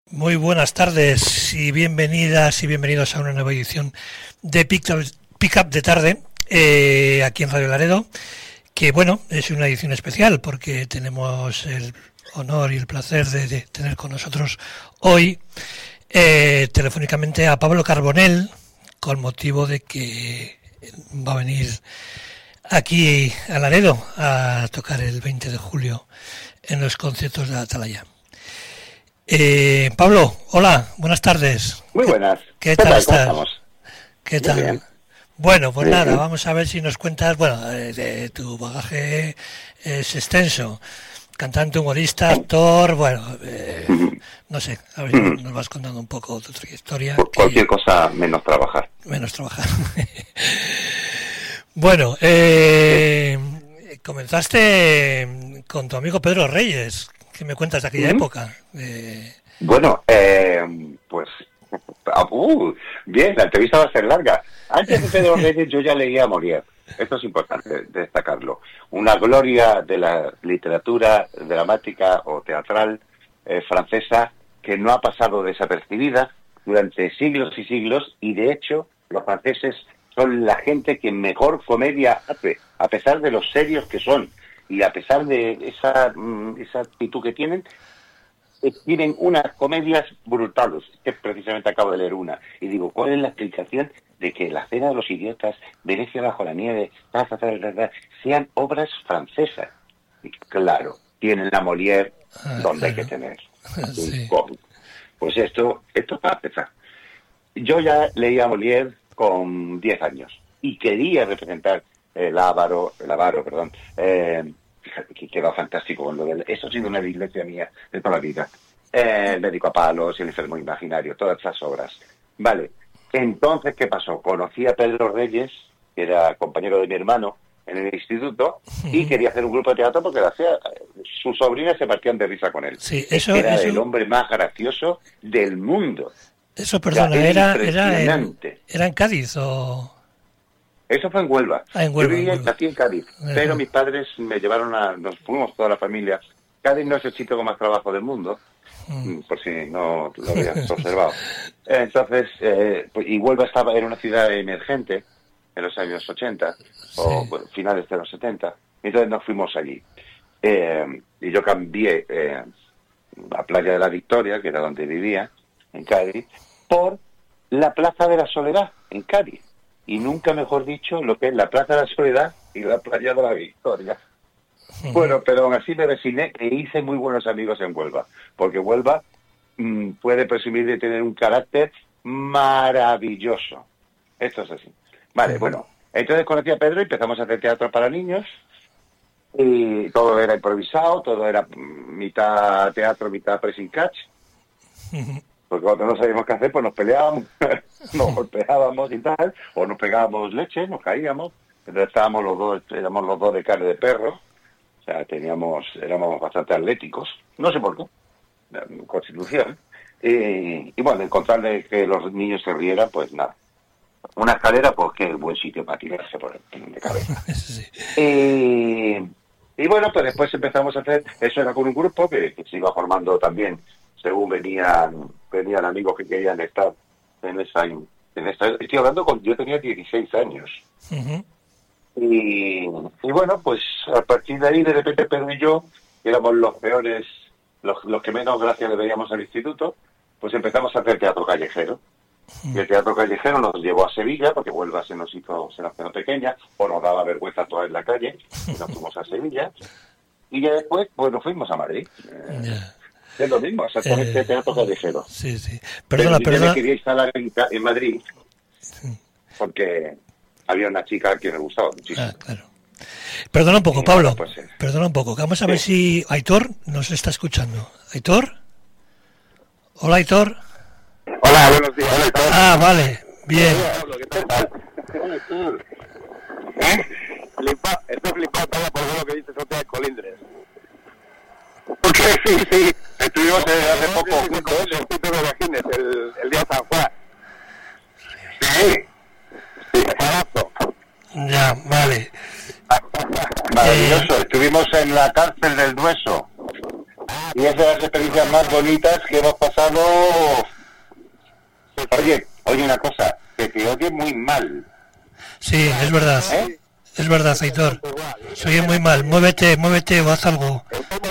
Muy buenas tardes y bienvenidas y bienvenidos a una nueva edición de Pick Up de tarde, aquí en Radio Laredo, que bueno, es una edición especial porque tenemos el honor y el placer de tener con nosotros hoy telefónicamente a Pablo Carbonell, con motivo de que va a venir aquí a Laredo a tocar el 20 de julio en los conciertos de Atalaya. Pablo, hola, buenas tardes. Muy buenas. ¿Qué tal estás? ¿Cómo estamos? ¿Qué tal? Bien. Bueno, pues nada, vamos a ver si nos cuentas, de tu bagaje es extenso. Cantante, humorista, actor, no sé, a ver si nos vas contando un poco tu trayectoria. Cualquier cosa menos trabajar. Menos trabajar. Bueno, comenzaste con tu amigo Pedro Reyes. ¿Qué me cuentas de aquella época? Bueno, pues... bien, la entrevista va a ser larga. Antes de Pedro Reyes yo ya leía a Molière. Esto es importante destacarlo. Una gloria de la literatura dramática o teatral francesa que no ha pasado desapercibida durante siglos y siglos, y de hecho los franceses son la gente que mejor comedia hace, a pesar de los serios que son. Y a pesar de esa actitud que tienen unas comedias brutales, que precisamente acabo de leer una. Y digo, ¿cuál es la explicación de que La cena de los idiotas, Venecia bajo la nieve, sean obras francesas? Y claro, tienen la Molière donde hay que tener. Sí. Pues esto para empezar. Yo ya leía a Molière con 10 años y quería representar el avaro, fíjate que quedó fantástico con lo de... Eso ha sido una dislexia mía de toda la vida. El médico a palos, el enfermo imaginario, todas esas obras. Vale, entonces, ¿qué pasó? Conocí a Pedro Reyes, que era compañero de mi hermano en el instituto, y quería hacer un grupo de teatro porque sus sobrinas se partían de risa con él. Sí, Era el hombre más gracioso del mundo. Eso, perdona, era impresionante. ¿Era en Cádiz o...? Eso fue en Huelva. En Huelva. Yo vivía aquí en Cádiz, pero mis padres me llevaron nos fuimos toda la familia. Cádiz no es el sitio con más trabajo del mundo, por si no lo habías observado. Entonces, y Huelva era una ciudad emergente en los años 80, o finales de los 70, entonces nos fuimos allí. Y yo cambié la Playa de la Victoria, que era donde vivía, en Cádiz, por la Plaza de la Soledad, en Cádiz. Y nunca mejor dicho lo que es la Plaza de la Soledad y la Playa de la Victoria. Bueno, pero aún así me resigné e hice muy buenos amigos en Huelva, porque Huelva puede presumir de tener un carácter maravilloso. Esto es así. Vale, bueno, entonces conocí a Pedro y empezamos a hacer teatro para niños, y todo era improvisado, todo era mitad teatro, mitad pressing catch. Porque cuando no sabíamos qué hacer, pues nos peleábamos, nos golpeábamos y tal, o nos pegábamos leche, nos caíamos. Entonces éramos los dos de carne de perro, o sea, éramos bastante atléticos, no sé por qué, constitución. Y bueno, encontrarle que los niños se rieran, pues nada. Una escalera, pues que es buen sitio para tirarse por de cabeza. Sí. Y bueno, pues después empezamos a hacer, eso era con un grupo que se iba formando también, según venían amigos que querían estar en esa estoy hablando yo tenía 16 años. Y bueno, pues a partir de ahí, de repente Pedro y yo, que éramos los peores, los que menos gracia le veíamos al instituto, pues empezamos a hacer teatro callejero. Y el teatro callejero nos llevó a Sevilla, porque Huelva se nos quedó pequeña, o nos daba vergüenza actuar en la calle, y nos fuimos a Sevilla. Y ya después, pues nos fuimos a Madrid. Es lo mismo, exactamente, teatro callejero. Sí. Pero yo me quería instalar en Madrid, porque había una chica que me gustaba muchísimo. Claro. Perdona un poco, Pablo. Pues, Perdona un poco. Vamos a ver si Aitor nos está escuchando. ¿Aitor? Hola, Aitor. Hola, buenos días. Aitor. Vale. Bien. Pablo, ¿qué tal? Estoy flipado por lo que dices otra de Colindres. Porque sí. Estuvimos hace poco juntos el día de San Juan. Sí. Barato. Ya, vale. Maravilloso. Estuvimos en la cárcel del Dueso. Y es de las experiencias más bonitas que hemos pasado una cosa, que te oye muy mal. Sí, es verdad. Es verdad, Aitor. Se oye muy mal. Muévete o haz algo.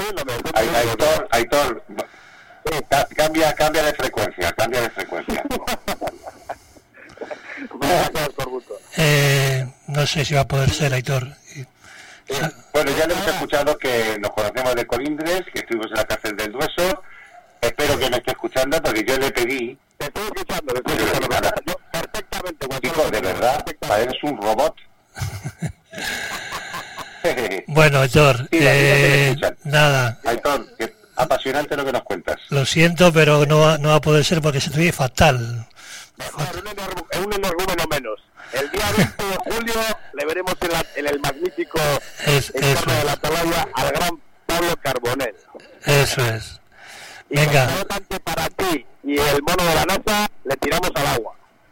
Aitor, cambia de frecuencia. No sé si va a poder ser, Aitor. Bueno, ya le hemos escuchado que nos conocemos de Colindres, que estuvimos en la cárcel del Dueso. Espero que me esté escuchando, porque yo le pedí... Te estoy escuchando, yo perfectamente. Chico, de verdad, eres un robot. Bueno, Aitor, nada. Aitor, apasionante lo que nos cuentas. Lo siento, pero no va a poder ser porque se te oye fatal. Un energúmeno menos. El día 20 de julio le veremos en el magnífico entorno de la Atalaya al gran Pablo Carbonell. Eso es. Venga. Y tanto para ti y el mono de la NASA le tiramos al agua.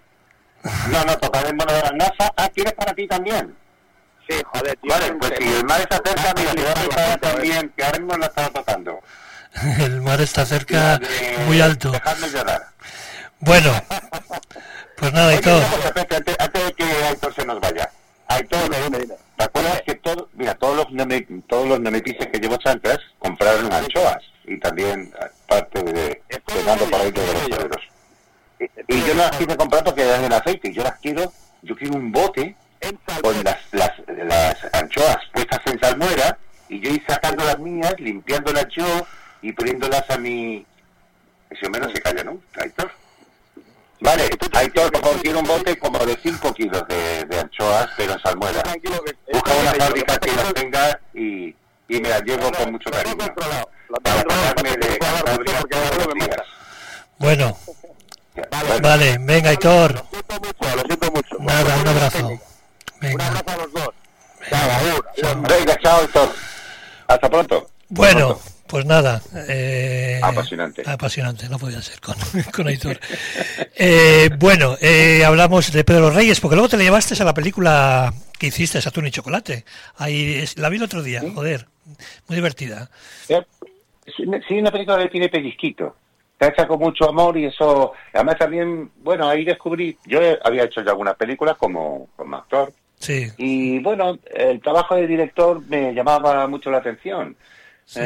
No, tocar el mono de la NASA. ¿Quieres para ti también? Sí, joder, tío. Vale, pues si el mar está cerca, mira, te voy a preparar también, que ahora mismo lo estaba tocando. El mar está cerca, muy alto. Dejadme llorar. Bueno, pues nada, Aitor. Antes de que Aitor se nos vaya. Aitor, ¿te acuerdas que todos los nemetices que llevo chancas compraron anchoas? Y también parte de cenando para ir de los toreros. Y yo no las quiero comprar porque dan el aceite. Yo quiero un bote con las anchoas puestas en salmuera y yo ir sacando las mías, limpiándolas yo y poniéndolas a mi... Si o menos se calla, ¿no? Aitor. Vale, Aitor, por favor, quiero un bote como de 5 kilos de anchoas, pero en salmuera. Busca una fábrica que las tenga y me las llevo con mucho cariño. Para pagarme de fábrica. Bueno, vale, venga, Aitor. Lo siento mucho. Nada, un abrazo. Venga. Un abrazo a los dos. Venga, chao, Aitor. Hasta pronto. Bueno, pues nada. Apasionante, no podía ser con Aitor. Bueno, hablamos de Pedro Reyes, porque luego te le llevaste a la película que hiciste, Atún y Chocolate. Ahí la vi el otro día, joder, muy divertida. Sí, una película que tiene pellizquito. Está hecha con mucho amor y eso... Además también, bueno, ahí descubrí... Yo había hecho ya algunas películas como actor. Sí. Y bueno, el trabajo de director me llamaba mucho la atención. Sí.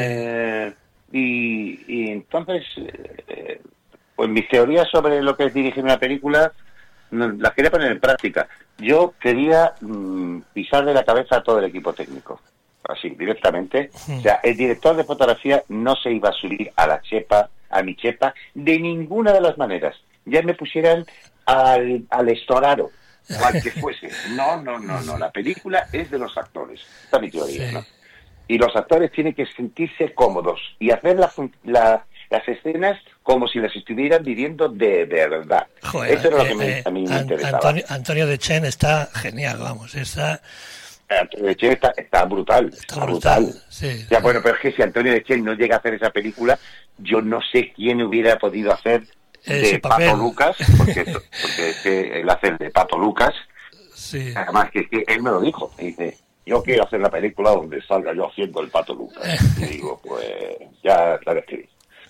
Y entonces, pues mis teorías sobre lo que es dirigir una película las quería poner en práctica. Yo quería pisar de la cabeza a todo el equipo técnico, así, directamente. O sea, el director de fotografía no se iba a subir a mi chepa, de ninguna de las maneras. Ya me pusieran al Estoraro, o al que fuese. No, la película es de los actores. Esta es mi teoría, sí. ¿No? Y los actores tienen que sentirse cómodos y hacer las escenas como si las estuvieran viviendo de verdad. Joder, eso es lo que a mí me interesaba. Antonio Dechen está genial, vamos. Antonio Dechen está brutal. Está brutal. Sí, ya, bueno, pero es que si Antonio Dechen no llega a hacer esa película, yo no sé quién hubiera podido hacer de Pato Lucas, porque es que él hace de Pato Lucas. Sí. Además que él me lo dijo, me dice... Yo quiero hacer la película donde salga yo haciendo el Pato Lucas. Y digo, pues ya la escribí.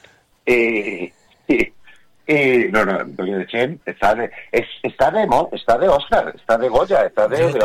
No, Antonio Dechen está de Oscar, está de Goya, está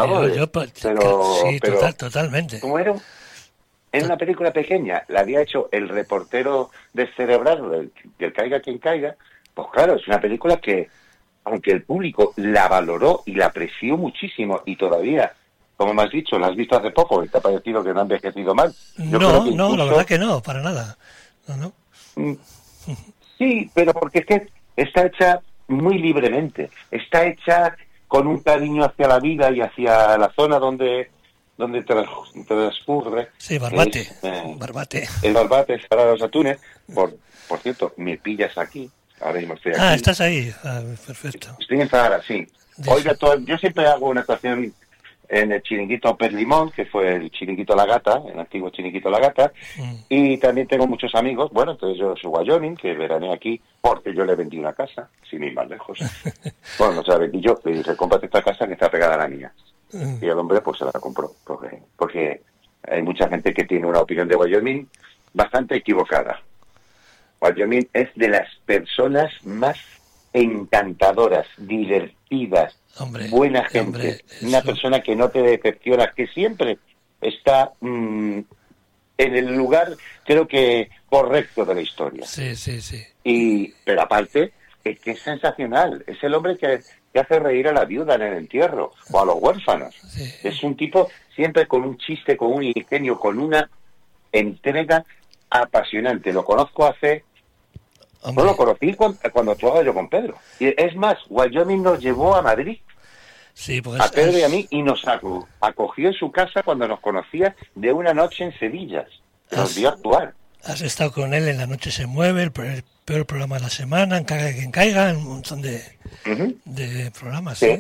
pero totalmente. Como era una película pequeña, la había hecho el reportero descerebrado del Caiga quien caiga, pues claro, es una película que, aunque el público la valoró y la apreció muchísimo y todavía... Como me has dicho, la has visto hace poco y te ha parecido que no ha envejecido mal. No, la verdad que no, para nada. No. Sí, pero porque es que está hecha muy libremente. Está hecha con un cariño hacia la vida y hacia la zona donde transcurre. Sí, Barbate. El Barbate es para los atunes. Por cierto, me pillas aquí. Ahora mismo estoy aquí. Estás ahí. Perfecto. Estoy en Zahara, sí. Oiga, yo siempre hago una actuación... en el chiringuito Pez Limón, que fue el chiringuito La Gata, el antiguo chiringuito La Gata, y también tengo muchos amigos, bueno, entonces yo soy Wyoming, que veraneo aquí, porque yo le vendí una casa, sin ir más lejos. Bueno, no se la vendí yo, le dije, cómprate esta casa que está pegada a la mía. Y el hombre pues se la compró, porque hay mucha gente que tiene una opinión de Wyoming bastante equivocada. Wyoming es de las personas más encantadoras, divertidas, buena gente, una persona que no te decepciona, que siempre está en el lugar, creo que correcto de la historia. Sí. Pero aparte, es que es sensacional. Es el hombre que hace reír a la viuda en el entierro o a los huérfanos. Sí. Es un tipo siempre con un chiste, con un ingenio, con una entrega apasionante. Lo conozco no lo conocí cuando actuaba yo con Pedro. Y es más, Wyoming nos llevó a Madrid. Sí, pues a Pedro y a mí, y nos acogió en su casa cuando nos conocía de una noche en Sevilla. Nos vio actuar. Has estado con él en La Noche se mueve, el peor programa de la semana, en Caiga quien caiga, un montón de programas. Sí.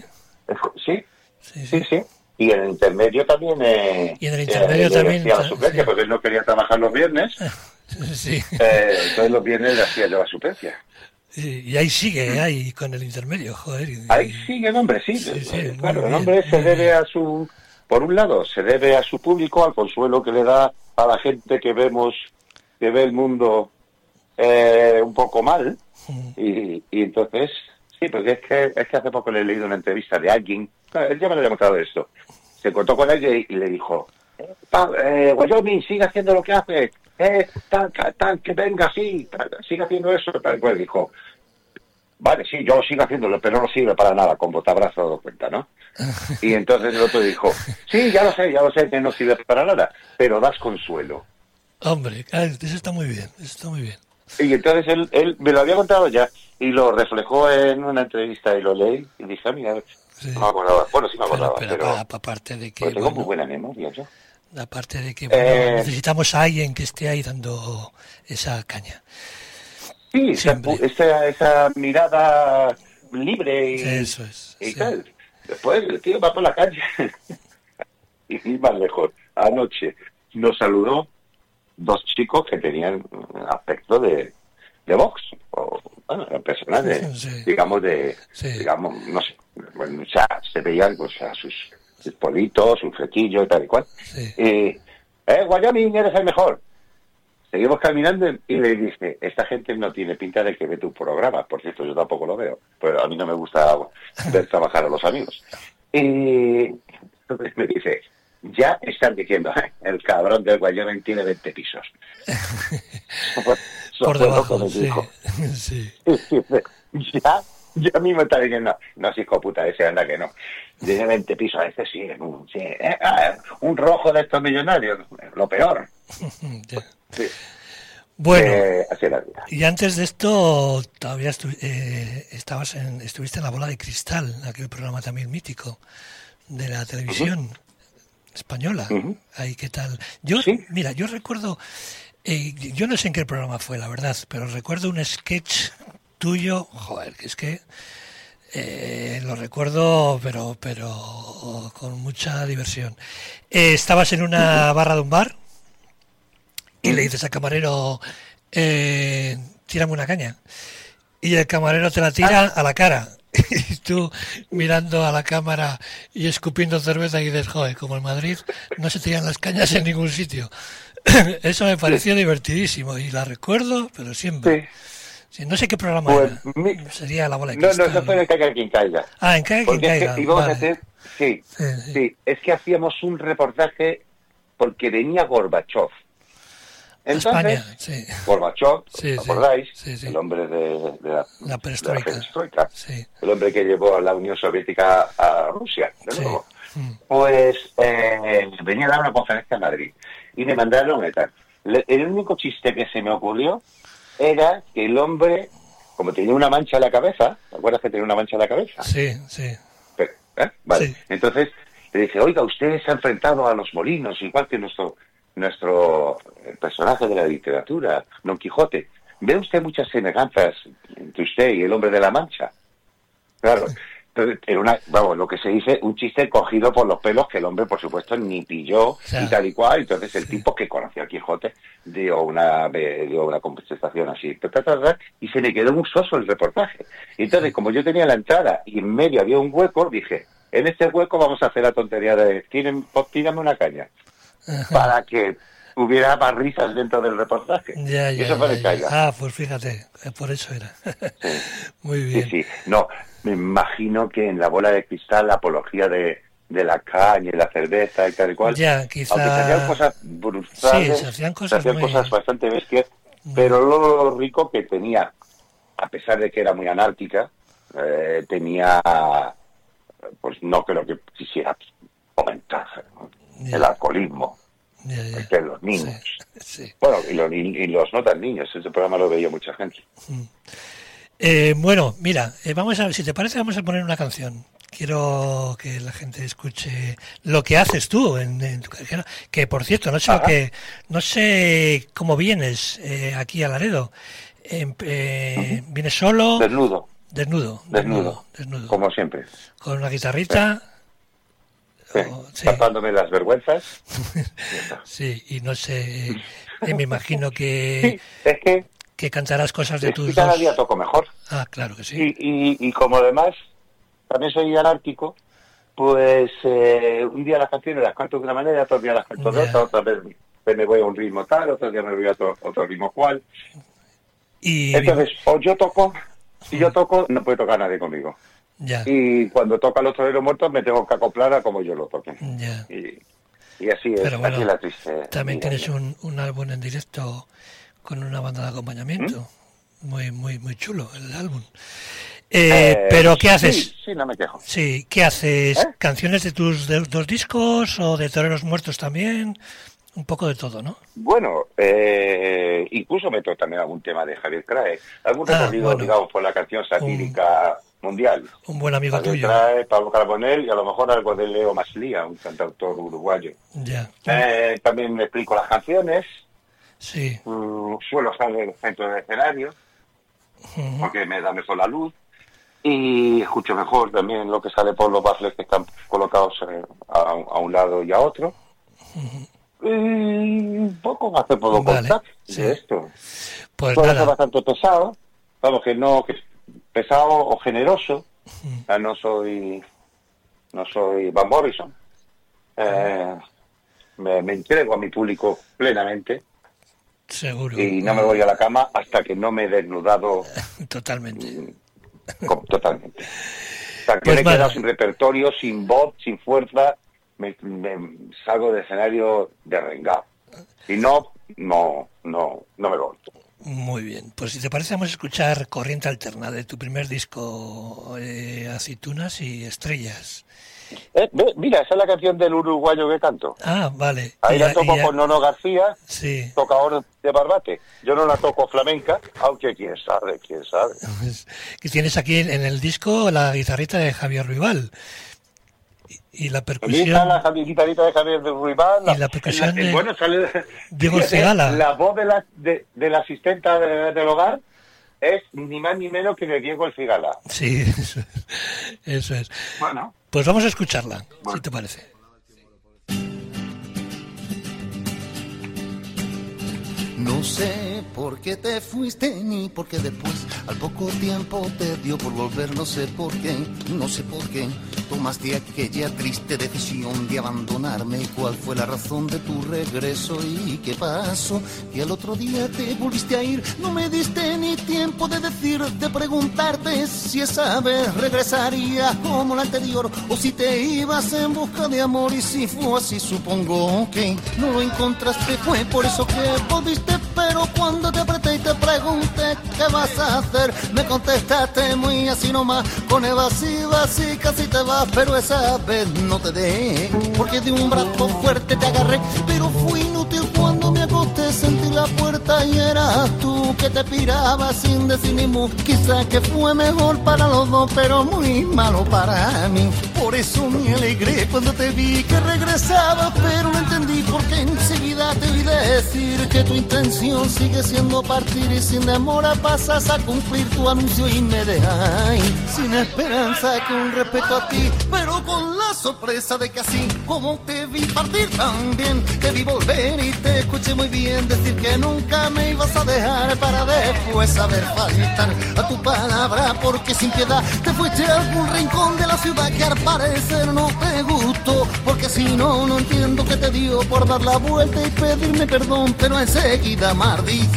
Y en el intermedio también. Y en el intermedio también. La suplencia, porque él no quería trabajar los viernes. Sí. Entonces los viernes le hacía yo la suplencia. Sí, y ahí sigue, ahí con el intermedio, joder. Ahí sigue el hombre, sí. Claro, el hombre se debe a su... Por un lado, se debe a su público, al consuelo que le da a la gente que ve el mundo un poco mal. Y entonces, sí, porque es que hace poco le he leído una entrevista de alguien, él ya me lo había contado esto, se encontró con él y le dijo, Wyoming, sigue haciendo lo que hace, que venga así, sigue haciendo eso. Pues dijo, vale, sí, yo sigo haciéndolo, pero no sirve para nada, como te habrás dado cuenta, ¿no? Y entonces el otro dijo, sí, ya lo sé que no sirve para nada, pero das consuelo. Hombre, eso está muy bien, Y entonces él me lo había contado ya, y lo reflejó en una entrevista, y lo leí, y dije, mira, sí. No me acordaba. Bueno, sí me acordaba, pero aparte de que... tengo muy buena memoria yo. Aparte de que necesitamos a alguien que esté ahí dando esa caña. Sí, esa mirada libre y tal. Después el tío va por la calle y más lejos. Anoche nos saludó 2 chicos que tenían aspecto de Vox, o bueno, personas digamos, no sé, bueno, o sea, se veían pues, a sus politos, sus flequillos y tal y cual. Sí. Wyoming, eres el mejor. Seguimos caminando y le dije, esta gente no tiene pinta de que ve tu programa. Por cierto, yo tampoco lo veo, pero a mí no me gusta ver trabajar a los amigos. Y entonces me dice, ya están diciendo, el cabrón del Wyoming tiene 20 pisos. Por debajo, sí. Ya mismo está diciendo, no, si hijo puta, ese anda que no. Tiene 20 pisos, ese sí, un rojo de estos millonarios, lo peor. Sí. Bueno, así la vida. Y antes de esto, todavía estuviste en La Bola de Cristal, aquel programa también mítico de la televisión española. Ahí, ¿qué tal? Mira, yo recuerdo, yo no sé en qué programa fue, la verdad, pero recuerdo un sketch tuyo, joder, que es que lo recuerdo, pero con mucha diversión. Estabas en una barra de un bar y le dices al camarero, tírame una caña. Y el camarero te la tira a la cara. Y tú mirando a la cámara y escupiendo cerveza y dices, joder, como en Madrid no se tiran las cañas en ningún sitio. Eso me pareció divertidísimo y la recuerdo, pero siempre. Sí, no sé qué programa era. Sería La Bola de Cristal. No, eso fue en el Caiga quien caiga. En Caiga quien caiga. Íbamos a hacer, sí, es que hacíamos un reportaje porque venía Gorbachev. Entonces, España, Gorbachev, ¿acordáis? Sí. El hombre de la perestroika. Sí. El hombre que llevó a la Unión Soviética a Rusia, de nuevo. Pues venía a dar una conferencia en Madrid y me mandaron y tal. El único chiste que se me ocurrió era que el hombre, como tenía una mancha en la cabeza, ¿te acuerdas que tenía una mancha en la cabeza? Sí. Pero, vale. Sí. Entonces le dije, oiga, usted se ha enfrentado a los molinos, igual que nuestro personaje de la literatura, Don Quijote. ¿Ve usted muchas semejanzas entre usted y el hombre de la mancha? Claro. Entonces, era lo que se dice, un chiste cogido por los pelos que el hombre, por supuesto, ni pilló y tal y cual. Entonces, el tipo que conoció a Quijote dio una contestación así, y se le quedó muy soso el reportaje. Y entonces, como yo tenía la entrada y en medio había un hueco, dije, en este hueco vamos a hacer la tontería de tírame una caña. Para que hubiera más risas dentro del reportaje. Y eso fue el Caiga. Pues fíjate, por eso era. Muy bien. Sí. No, me imagino que en La bola de cristal la apología de la caña y la cerveza y tal y cual. Ya, quizá... Aunque se hacían cosas brutales, se hacían cosas bastante bestias, pero lo rico que tenía, a pesar de que era muy anárquica, tenía, pues no creo que quisiera comentar, el alcoholismo de los niños. Sí. Bueno, y los no tan niños, ese programa lo veía mucha gente. Bueno, mira, vamos a ver, si te parece, vamos a poner una canción. Quiero que la gente escuche lo que haces tú en tu carrera, que por cierto, no sé cómo vienes aquí a Laredo. ¿Vienes solo? Desnudo, como siempre. Con una guitarrita. Tapándome las vergüenzas. Sí, y no sé, me imagino que... Sí, es que cantarás cosas de tus cada día toco mejor. Ah, claro que sí. Y como además también soy anárquico, pues un día las canciones las canto de una manera, otro día las canto de otra vez me voy a un ritmo tal, otro día me voy a otro ritmo cual. Entonces, o yo toco, si yo toco, no puede tocar nadie conmigo. Ya. Y cuando toca Los Toreros Muertos me tengo que acoplar a como yo lo toque. Ya. Y así es, pero bueno, así es la triste. También tienes un álbum en directo con una banda de acompañamiento. Muy, muy, muy chulo el álbum. Pero ¿qué haces? Sí, no me quejo. Sí, ¿qué haces? ¿Canciones de tus dos discos o de Toreros Muertos también? Un poco de todo, ¿no? Bueno, incluso meto también algún tema de Javier Crae. Algún recorrido, digamos, por la canción satírica mundial. Un buen amigo Javier tuyo. Crae, Pablo Carbonell y a lo mejor algo de Leo Maslía, un cantautor uruguayo. Ya. También me explico las canciones. Sí. Suelo estar en el centro del escenario, porque me da mejor la luz. Y escucho mejor también lo que sale por los baffles que están colocados a un lado y a otro. Y un poco más te puedo contar de esto. Pues puedo nada. ser bastante pesado, vamos, que pesado o generoso. O sea, no soy Van Morrison. Me entrego a mi público plenamente. Seguro. Y no me voy a la cama hasta que no me he desnudado totalmente. Totalmente. O sea, que me he quedado sin repertorio, sin voz, sin fuerza. Me salgo del escenario derrengado. Y no me voy. Muy bien. Pues si te parece, vamos a escuchar Corriente Alterna de tu primer disco, Aceitunas y Estrellas. Mira, esa es la canción del uruguayo que canto. Ah, vale. Ahí la toco con Nono García, sí. Tocador de Barbate. Yo no la toco flamenca, aunque quién sabe. Que tienes aquí en el disco la guitarrita de Javier Ruibal. Y la percusión... La guitarrita de Javier Ruibal. Y la percusión de sale Diego Cigala. La voz de la asistenta del hogar es ni más ni menos que de Diego el Cigala. Sí, eso es. Bueno. Pues vamos a escucharla, si te parece. No sé por qué te fuiste ni por qué después al poco tiempo te dio por volver, no sé por qué tomaste aquella triste decisión de abandonarme. ¿Cuál fue la razón de tu regreso y qué pasó? Que al otro día te volviste a ir, no me diste ni tiempo de decirte, preguntarte si esa vez regresarías como la anterior o si te ibas en busca de amor. Y si fue así, supongo que no lo encontraste, fue por eso que volviste. Pero cuando te apreté y te pregunté qué vas a hacer, me contestaste muy así nomás, con evasivas y casi te vas. Pero esa vez no te dejé, porque de un brazo fuerte te agarré. Pero fui inútil cuando me acosté, sentí la puerta y eras tú que te pirabas sin decir ni mu. Quizás que fue mejor para los dos, pero muy malo para mí. Por eso me alegré cuando te vi que regresabas, pero no entendí porque enseguida te oí decir que tu intención sigue siendo partir y sin demora pasas a cumplir tu anuncio y me dejas sin esperanza con respecto a ti, pero con la sorpresa de que así como te vi partir también te vi volver y te escuché muy bien decir que nunca me ibas a dejar para después saber faltar a tu palabra, porque sin piedad te fuiste a algún rincón de la ciudad que al parecer no te gustó, porque si no entiendo qué te dio por dar la vuelta y pedirme perdón, pero enseguida maldición.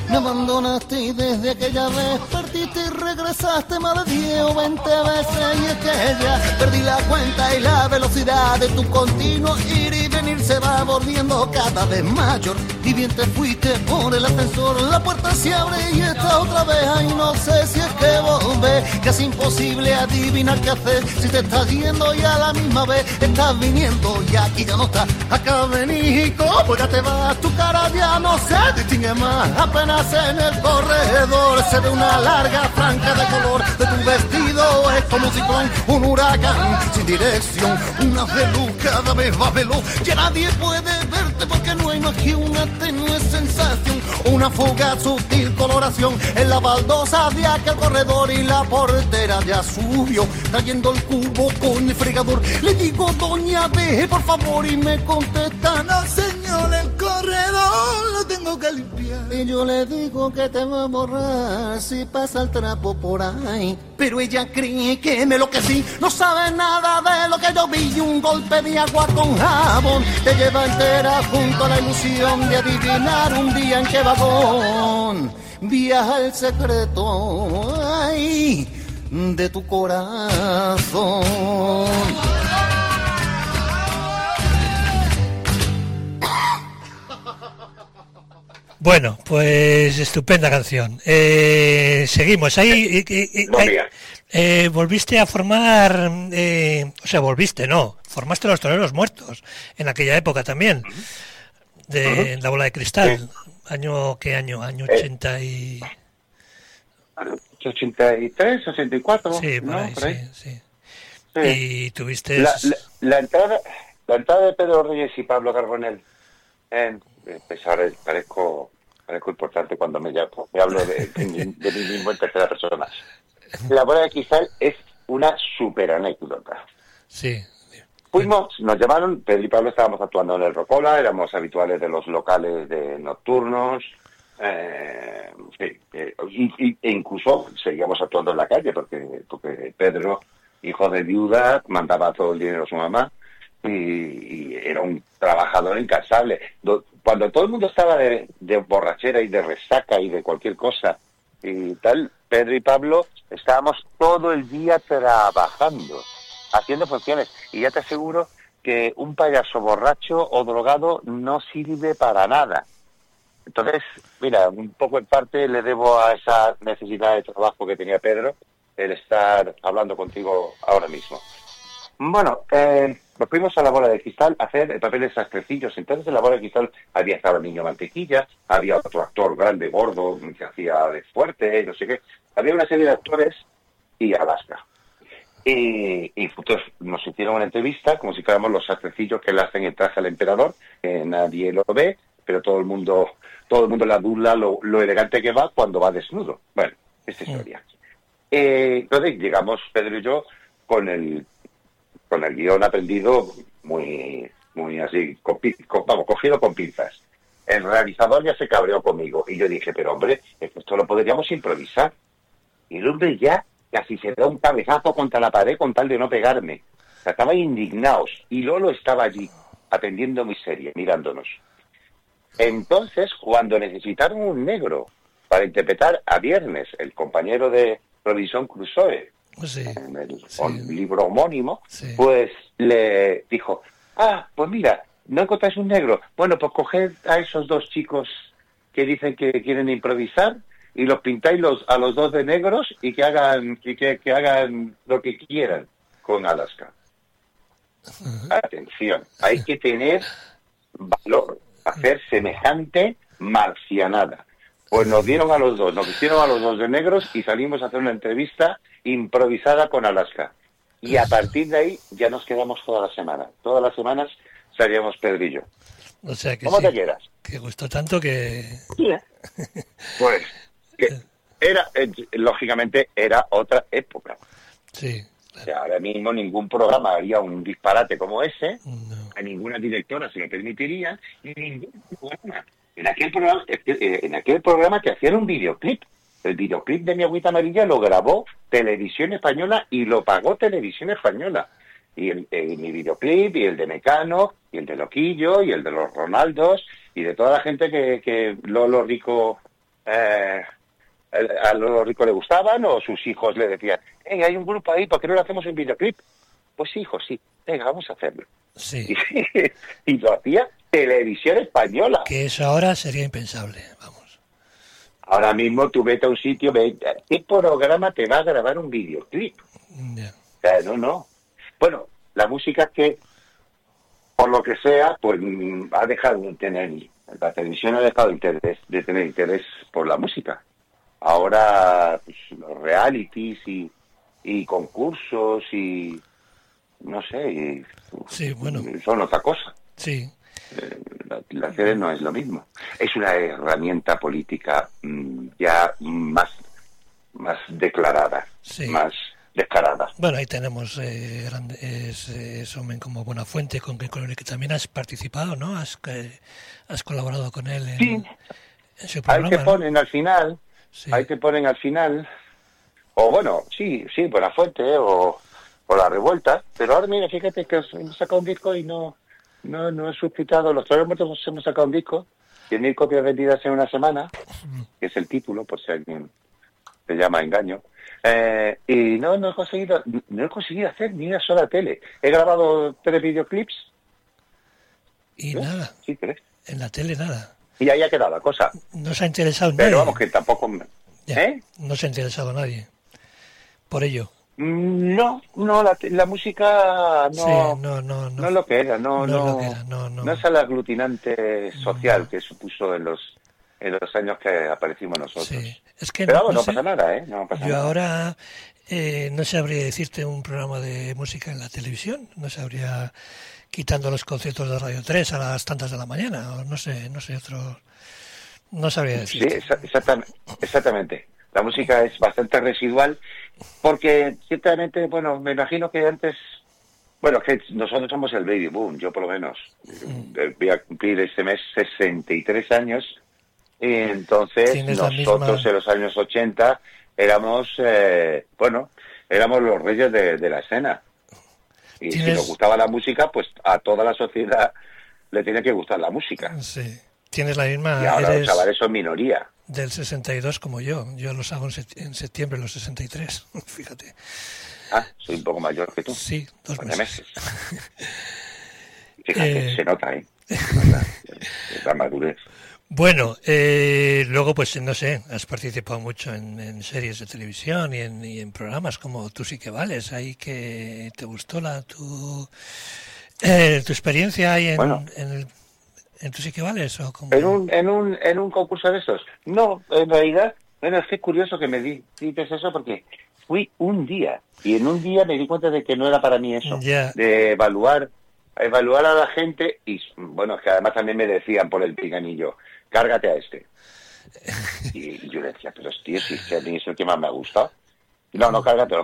Me abandonaste y desde aquella vez partiste y regresaste más de 10 o 20 veces. Y es que ya perdí la cuenta y la velocidad de tu continuo ir y venir se va volviendo cada vez mayor. Y bien te fuiste por el ascensor, la puerta se abre y está otra vez. Ay, no sé si es que vos ves que es imposible adivinar qué hacer. Si te estás yendo y a la misma vez estás viniendo y aquí ya no estás. Acá venís y como ya te vas, tu cara ya no se distingue más. Apenas en el corredor se ve una larga franja de color de tu vestido. Es como un ciclón, un huracán sin dirección, una luz cada vez más veloz. Ya nadie puede verte porque no hay más que una tenue sensación, una fugaz sutil coloración en la baldosa de aquel corredor. Y la portera ya subió trayendo el cubo con el fregador. Le digo, doña, deje por favor, y me contesta, no señor, el corredor lo tengo que limpiar. Y yo le digo que te va a borrar si pasa el trapo por ahí. Pero ella cree que me enloquecí, no sabe nada de lo que yo vi. Un golpe de agua con jabón te lleva entera junto a la ilusión de adivinar un día en qué vagón viaja el secreto, ay, de tu corazón. Bueno, pues estupenda canción. Seguimos. Ahí, volviste a formar, o sea, volviste, no, formaste los Toreros Muertos en aquella época también, de la Bola de Cristal. Sí. ¿Qué año? Año 80 y... 83, 64, sí, por ¿no? ahí, por ahí. Sí. Y tuviste... La entrada de Pedro Reyes y Pablo Carbonell parezco importante cuando me hablo de mí mismo en tercera persona. La Bola de Cristal es una super anécdota. Sí. Nos llamaron, Pedro y Pablo estábamos actuando en el Rocola, éramos habituales de los locales de nocturnos, e incluso seguíamos actuando en la calle, porque Pedro, hijo de viuda, mandaba todo el dinero a su mamá, y era un trabajador incansable. Cuando todo el mundo estaba de borrachera y de resaca y de cualquier cosa y tal, Pedro y Pablo estábamos todo el día trabajando, haciendo funciones, y ya te aseguro que un payaso borracho o drogado no sirve para nada. Entonces, mira, un poco en parte le debo a esa necesidad de trabajo que tenía Pedro el estar hablando contigo ahora mismo. Bueno, nos fuimos a la Bola de Cristal a hacer el papel de sastrecillos. Entonces en la Bola de Cristal estaba el Niño Mantequilla, había otro actor grande, gordo, que hacía de fuerte, no sé qué. Había una serie de actores y Alaska. Y entonces nos hicieron una entrevista como si fuéramos los sastrecillos que le hacen el traje al emperador, que nadie lo ve, pero todo el mundo le adula lo elegante que va cuando va desnudo. Bueno, esta historia. Entonces llegamos Pedro y yo con el guión aprendido muy así, cogido con pinzas. El realizador ya se cabreó conmigo y yo dije, pero hombre, esto lo podríamos improvisar. Y el hombre ya casi se da un cabezazo contra la pared con tal de no pegarme. O sea, estaban indignados y Lolo estaba allí, atendiendo muy seria, mirándonos. Entonces, cuando necesitaron un negro para interpretar a Viernes, el compañero de Robinson Crusoe, sí, en el libro homónimo, sí, pues le dijo, pues mira, ¿no encontráis un negro? Bueno, pues coged a esos dos chicos que dicen que quieren improvisar y los pintáis a los dos de negros y que hagan lo que quieran con Alaska. Atención, hay que tener valor, hacer semejante marcianada. Pues nos vistieron a los dos de negros y salimos a hacer una entrevista improvisada con Alaska. Y a partir de ahí ya nos quedamos toda la semana. Todas las semanas salíamos Pedro y yo. O sea que ¿Cómo sí, te quedas? Que gustó tanto que... Pues, lógicamente era otra época. Sí. O sea, ahora mismo ningún programa haría un disparate como ese, No. a ninguna directora se lo permitiría, ni ningún programa. En aquel programa te hacían un videoclip. El videoclip de Mi Agüita Amarilla lo grabó Televisión Española y lo pagó Televisión Española. Y mi videoclip, y el de Mecano, y el de Loquillo, y el de los Ronaldos, y de toda la gente que Lolo Rico a los ricos le gustaban, o sus hijos le decían, hay un grupo ahí, ¿por qué no le hacemos un videoclip? Pues hijo, sí, venga, vamos a hacerlo. Sí. Y lo hacía Televisión Española. Que eso ahora sería impensable, vamos. Ahora mismo tú vete a un sitio, ¿qué programa te va a grabar un videoclip? Yeah. O sea, no. Bueno, la música que, por lo que sea, pues ha dejado de tener, la televisión ha dejado de tener interés por la música. Ahora, pues, los realities y concursos y no sé, sí, bueno, son otra cosa. Sí. La tele no es lo mismo. Es una herramienta política ya más declarada, sí, más descarada. Bueno, ahí tenemos Somen como Buenafuente, con el que también has participado, ¿no? Has colaborado con él en su programa. Ahí te ponen, ¿no? Al final, sí. Ahí te ponen al final, o bueno, sí, Buenafuente, o La Revuelta, pero ahora mira, fíjate que hemos sacado un disco y no he suscitado. Los Toreros Muertos hemos sacado un disco, 100.000 copias vendidas en una semana, que es el título, por si alguien se llama Engaño. Y no he conseguido hacer ni una sola tele. He grabado 3 videoclips. Y nada. Sí, 3. En la tele nada. Y ahí ha quedado la cosa. No se ha interesado nadie. Pero vamos, que tampoco... No se ha interesado nadie por ello. No, la música no, sí, no es lo que era, no es el aglutinante social que supuso en los años que aparecimos nosotros. Sí. Es que pero vamos, no pasa nada, no pasa yo nada. Ahora no sabría decirte un programa de música en la televisión, no sabría, quitando los conciertos de Radio 3 a las tantas de la mañana, o no sé otro, no sabría decirte. Sí, exactamente. La música es bastante residual porque ciertamente, bueno, me imagino que antes, bueno, que nosotros somos el baby boom, yo por lo menos. Voy a cumplir este mes 63 años y entonces nosotros en los años 80 éramos, éramos los reyes de la escena. Y si nos gustaba la música, pues a toda la sociedad le tiene que gustar la música. Sí. Tienes la misma... Y ahora los chavales son minoría. Del 62 como yo los hago en septiembre, los 63, fíjate. Soy un poco mayor que tú. Sí, 2 meses. Fíjate, se nota, la madurez. Bueno, luego pues no sé, has participado mucho en series de televisión y en programas como Tú sí que vales, ahí que te gustó tu experiencia ahí ¿En Tú sí que vales? ¿O como... en un concurso de esos? No, en realidad, bueno, es que es curioso que me dices eso porque fui un día y en un día me di cuenta de que no era para mí eso, de evaluar a la gente y, bueno, es que además también me decían por el piganillo, cárgate a este. Y yo decía, pero tío, si a mí es el que más me ha gustado. No, cárgatelo.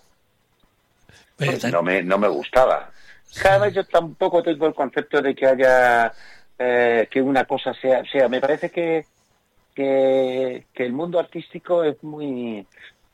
Pues no me gustaba. Cada vez yo tampoco tengo el concepto de que haya... que una cosa sea, me parece que el mundo artístico es muy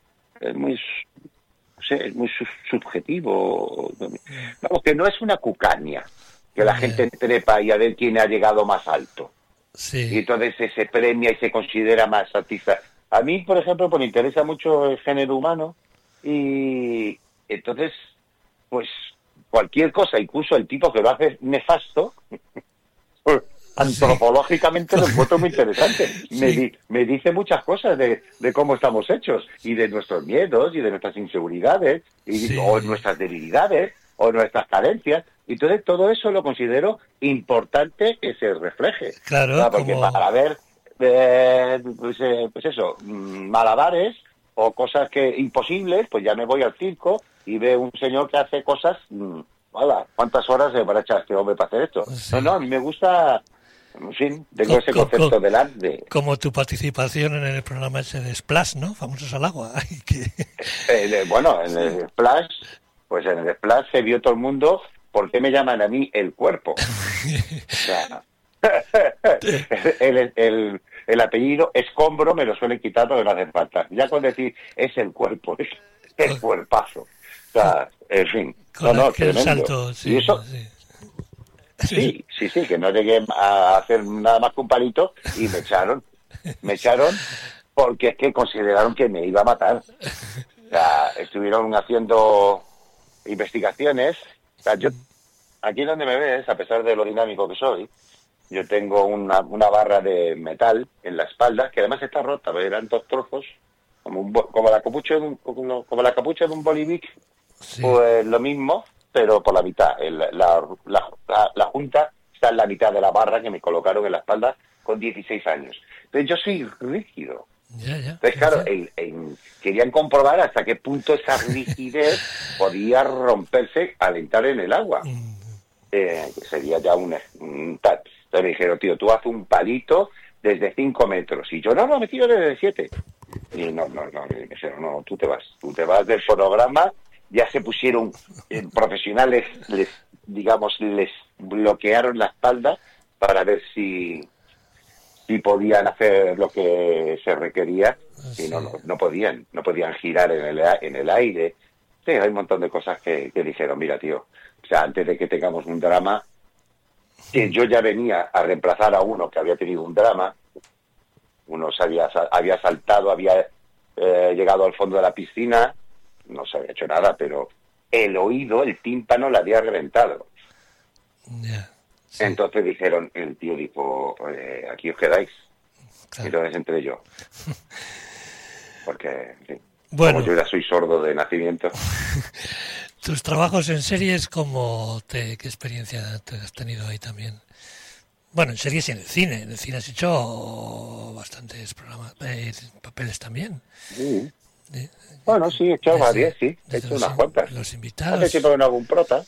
subjetivo. Vamos, que no es una cucaña que la gente trepa y a ver quién ha llegado más alto. Sí. Y entonces se premia y se considera más artista. A mí, por ejemplo, me interesa mucho el género humano y entonces, pues cualquier cosa, incluso el tipo que lo hace nefasto, antropológicamente lo encuentro muy interesante. Sí. Me dice muchas cosas de cómo estamos hechos y de nuestros miedos y de nuestras inseguridades o nuestras debilidades o nuestras carencias. Y entonces todo eso lo considero importante que se refleje. Claro, porque para ver pues eso, malabares o cosas imposibles, pues ya me voy al circo y veo un señor que hace cosas, ¿cuántas horas se va a echar este hombre para hacer esto? Sí. No, a mí me gusta, en fin, tengo ese concepto del arte. Como tu participación en el programa ese de Splash, ¿no? Famosos al agua. Bueno, en el Splash, pues en el Splash se vio todo el mundo, ¿por qué me llaman a mí el cuerpo? O sea, el apellido Escombro me lo suelen quitar porque no hace falta. Ya con decir es el cuerpo, es el cuerpazo. O sea, en fin. Tremendo. Salto, y eso, sí, que no llegué a hacer nada más que un palito y me echaron. Me echaron porque es que consideraron que me iba a matar. O sea, estuvieron haciendo investigaciones. O sea, yo, aquí donde me ves, a pesar de lo dinámico que soy, yo tengo una barra de metal en la espalda, que además está rota, pero eran 2 trozos, como la capucha de un bolivic, sí. Pues lo mismo, pero por la mitad. La junta está en la mitad de la barra que me colocaron en la espalda con 16 años. Entonces yo soy rígido. Entonces, claro, querían comprobar hasta qué punto esa rigidez podía romperse al entrar en el agua. Sería ya un tal. Entonces me dijeron, tío, tú haces un palito desde 5 metros. Y yo, no, me tiro desde 7. Y no, me dijeron, no, tú te vas del programa. Ya se pusieron profesionales, les bloquearon la espalda para ver si podían hacer lo que se requería. Sí. Y no podían girar en el aire. Sí, hay un montón de cosas que dijeron, mira, tío, o sea, antes de que tengamos un drama, que yo ya venía a reemplazar a uno que había tenido un drama, uno había saltado, había llegado al fondo de la piscina, no se había hecho nada, pero el oído, el tímpano, le había reventado. Yeah, sí. Entonces dijeron, el tío dijo, aquí os quedáis. Claro. Entonces entré yo. Porque, sí, bueno, como yo ya soy sordo de nacimiento. Tus trabajos en series, ¿qué experiencia te has tenido ahí también? Bueno, en series y en el cine. En el cine has hecho bastantes programas, papeles también. Sí. Bueno, sí, he hecho varias, sí. He hecho unas cuantas. Los invitados. Hace tiempo que no hago un prota.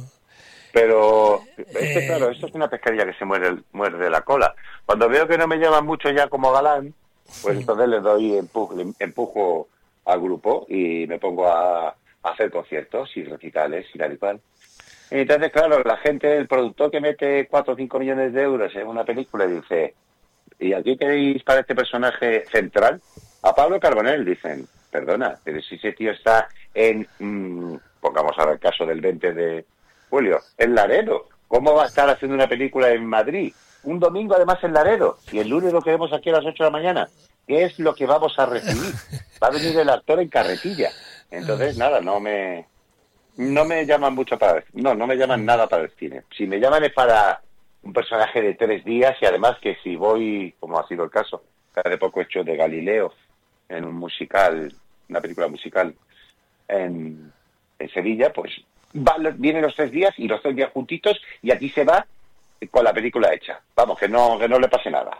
Pero, claro, esto es una pescadilla que se muerde la cola. Cuando veo que no me llaman mucho ya como galán, pues entonces le doy empujo al grupo y me pongo a hacer conciertos y recitales y tal y cual. Y entonces, claro, la gente, el productor que mete 4 o 5 millones de euros en una película dice, ¿y aquí queréis para este personaje central? A Pablo Carbonell dicen, perdona, pero si ese tío está pongamos ahora el caso del 20 de julio, en Laredo, ¿cómo va a estar haciendo una película en Madrid? Un domingo además en Laredo, y el lunes lo queremos aquí a las 8 de la mañana. ¿Qué es lo que vamos a recibir? Va a venir el actor en carretilla. Entonces, nada, no me llaman mucho no me llaman nada para el cine. Si me llaman es para un personaje de 3 días, y además que si voy, como ha sido el caso, hace poco he hecho de Galileo, en un musical, una película musical en Sevilla, pues vienen los 3 días y los 3 días juntitos, y aquí se va con la película hecha. Vamos, que no le pase nada.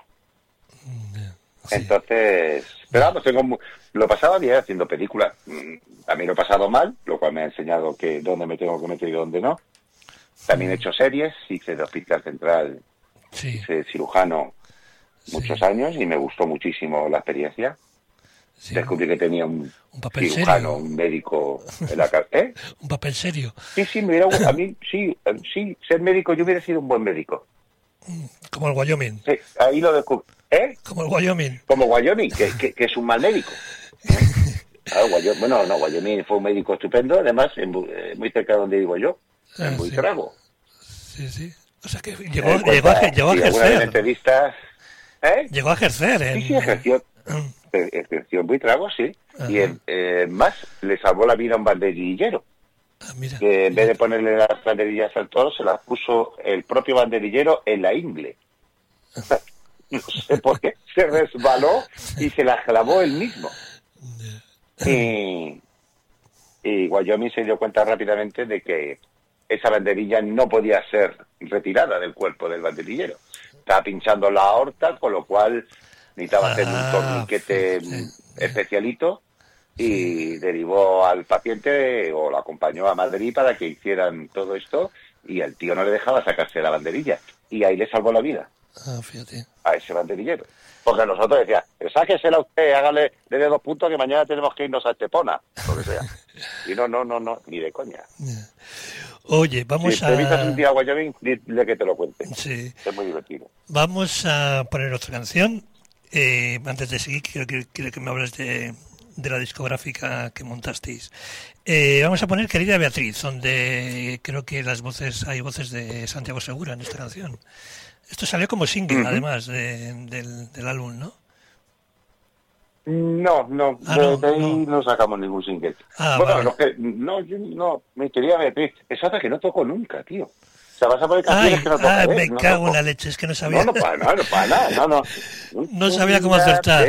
Sí. Entonces, pero vamos, lo pasaba bien haciendo películas. También lo he pasado mal, lo cual me ha enseñado que dónde me tengo que meter y dónde no. También he hecho series, hice de Hospital Central, sí. Hice cirujano muchos años y me gustó muchísimo la experiencia. Sí. Descubrí que tenía un papel cirujano, serio. Un médico en la cárcel. ¿Un papel serio? Sí, me hubiera gustado. A mí, sí, ser médico, yo hubiera sido un buen médico. Como el Wyoming. Sí, ahí lo descubrí. Como el Wyoming. Como Wyoming, que es un mal médico. Wyoming fue un médico estupendo, además, muy cerca de donde vivo yo, en Buitrago. Sí. O sea que llegó a ejercer. En entrevistas. Llegó a ejercer. Sí, ejerció. Ejerció en Buitrago, sí. Ajá. Y más le salvó la vida a un banderillero. Mira. Que en vez de ponerle las banderillas al toro, se las puso el propio banderillero en la ingle. No sé por qué, se resbaló y se la clavó él mismo. Y Wyoming se dio cuenta rápidamente de que esa banderilla no podía ser retirada del cuerpo del banderillero. Estaba pinchando la aorta, con lo cual necesitaba hacer un torniquete especialito, y derivó al paciente o lo acompañó a Madrid para que hicieran todo esto, y el tío no le dejaba sacarse la banderilla, y ahí le salvó la vida. Fíjate. A ese banderillero. Porque nosotros decíamos, sáquesela usted, hágale de 2 puntos que mañana tenemos que irnos a Estepona, lo que sea. Y no, ni de coña. Oye, vamos si te visitas un día a Wyoming, dile que te lo cuente. Sí. Es muy divertido. Vamos a poner otra canción. Antes de seguir, quiero que me hables de la discográfica que montasteis. Vamos a poner Querida Beatriz, donde creo que hay voces de Santiago Segura en esta canción. Esto salió como single, además, del álbum, ¿no? No, de ahí no sacamos ningún single. Bueno, vale. No, me quería ver, es otra que no toco nunca, tío. O sea, vas a poner canciones que no toco. Me cago en la leche, es que no sabía. No para nada, no. No sabía cómo acertar.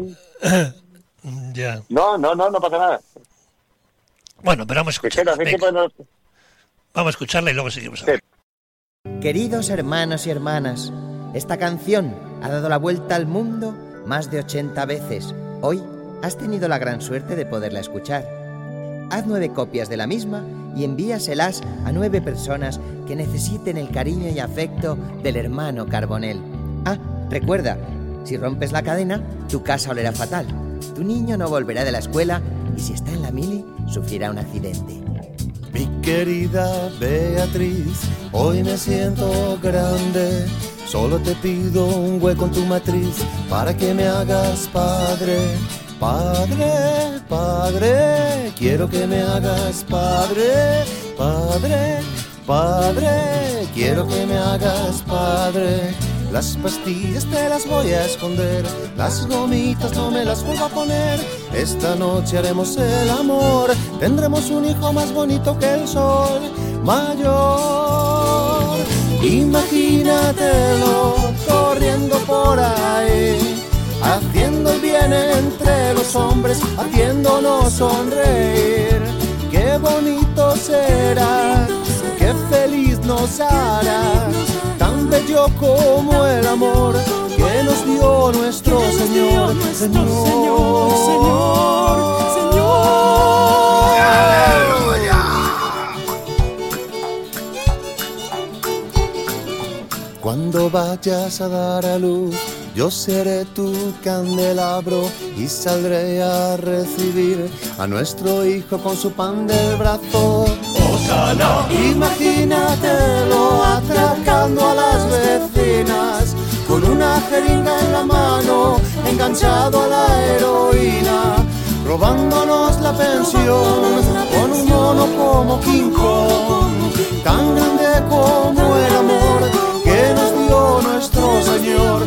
Ya. No pasa nada. Bueno, pero vamos a escucharla. Vamos a escucharla y luego seguimos hablando. Queridos hermanos y hermanas, esta canción ha dado la vuelta al mundo más de 80 veces. Hoy has tenido la gran suerte de poderla escuchar. Haz 9 copias de la misma y envíaselas a 9 personas que necesiten el cariño y afecto del hermano Carbonell. Recuerda, si rompes la cadena, tu casa olerá fatal. Tu niño no volverá de la escuela y si está en la mili, sufrirá un accidente. Mi querida Beatriz, hoy me siento grande. Solo te pido un hueco en tu matriz para que me hagas padre. Padre, padre, quiero que me hagas padre. Padre, padre, quiero que me hagas padre. Las pastillas te las voy a esconder, las gomitas no me las vuelvo a poner. Esta noche haremos el amor, tendremos un hijo más bonito que el sol mayor. Imagínatelo corriendo por ahí, haciendo el bien entre los hombres, haciéndonos sonreír. Qué bonito será, qué feliz nos hará, tan bello como el amor que nos dio nuestro Señor. ¡Aleluya! Cuando vayas a dar a luz, yo seré tu candelabro y saldré a recibir a nuestro hijo con su pan del brazo. ¡Hosana! Imagínatelo atracando a las vecinas, con una jeringa en la mano, enganchado a la heroína, robándonos la pensión, con un mono como King Kong, tan grande como el amor que nos dio nuestro Señor.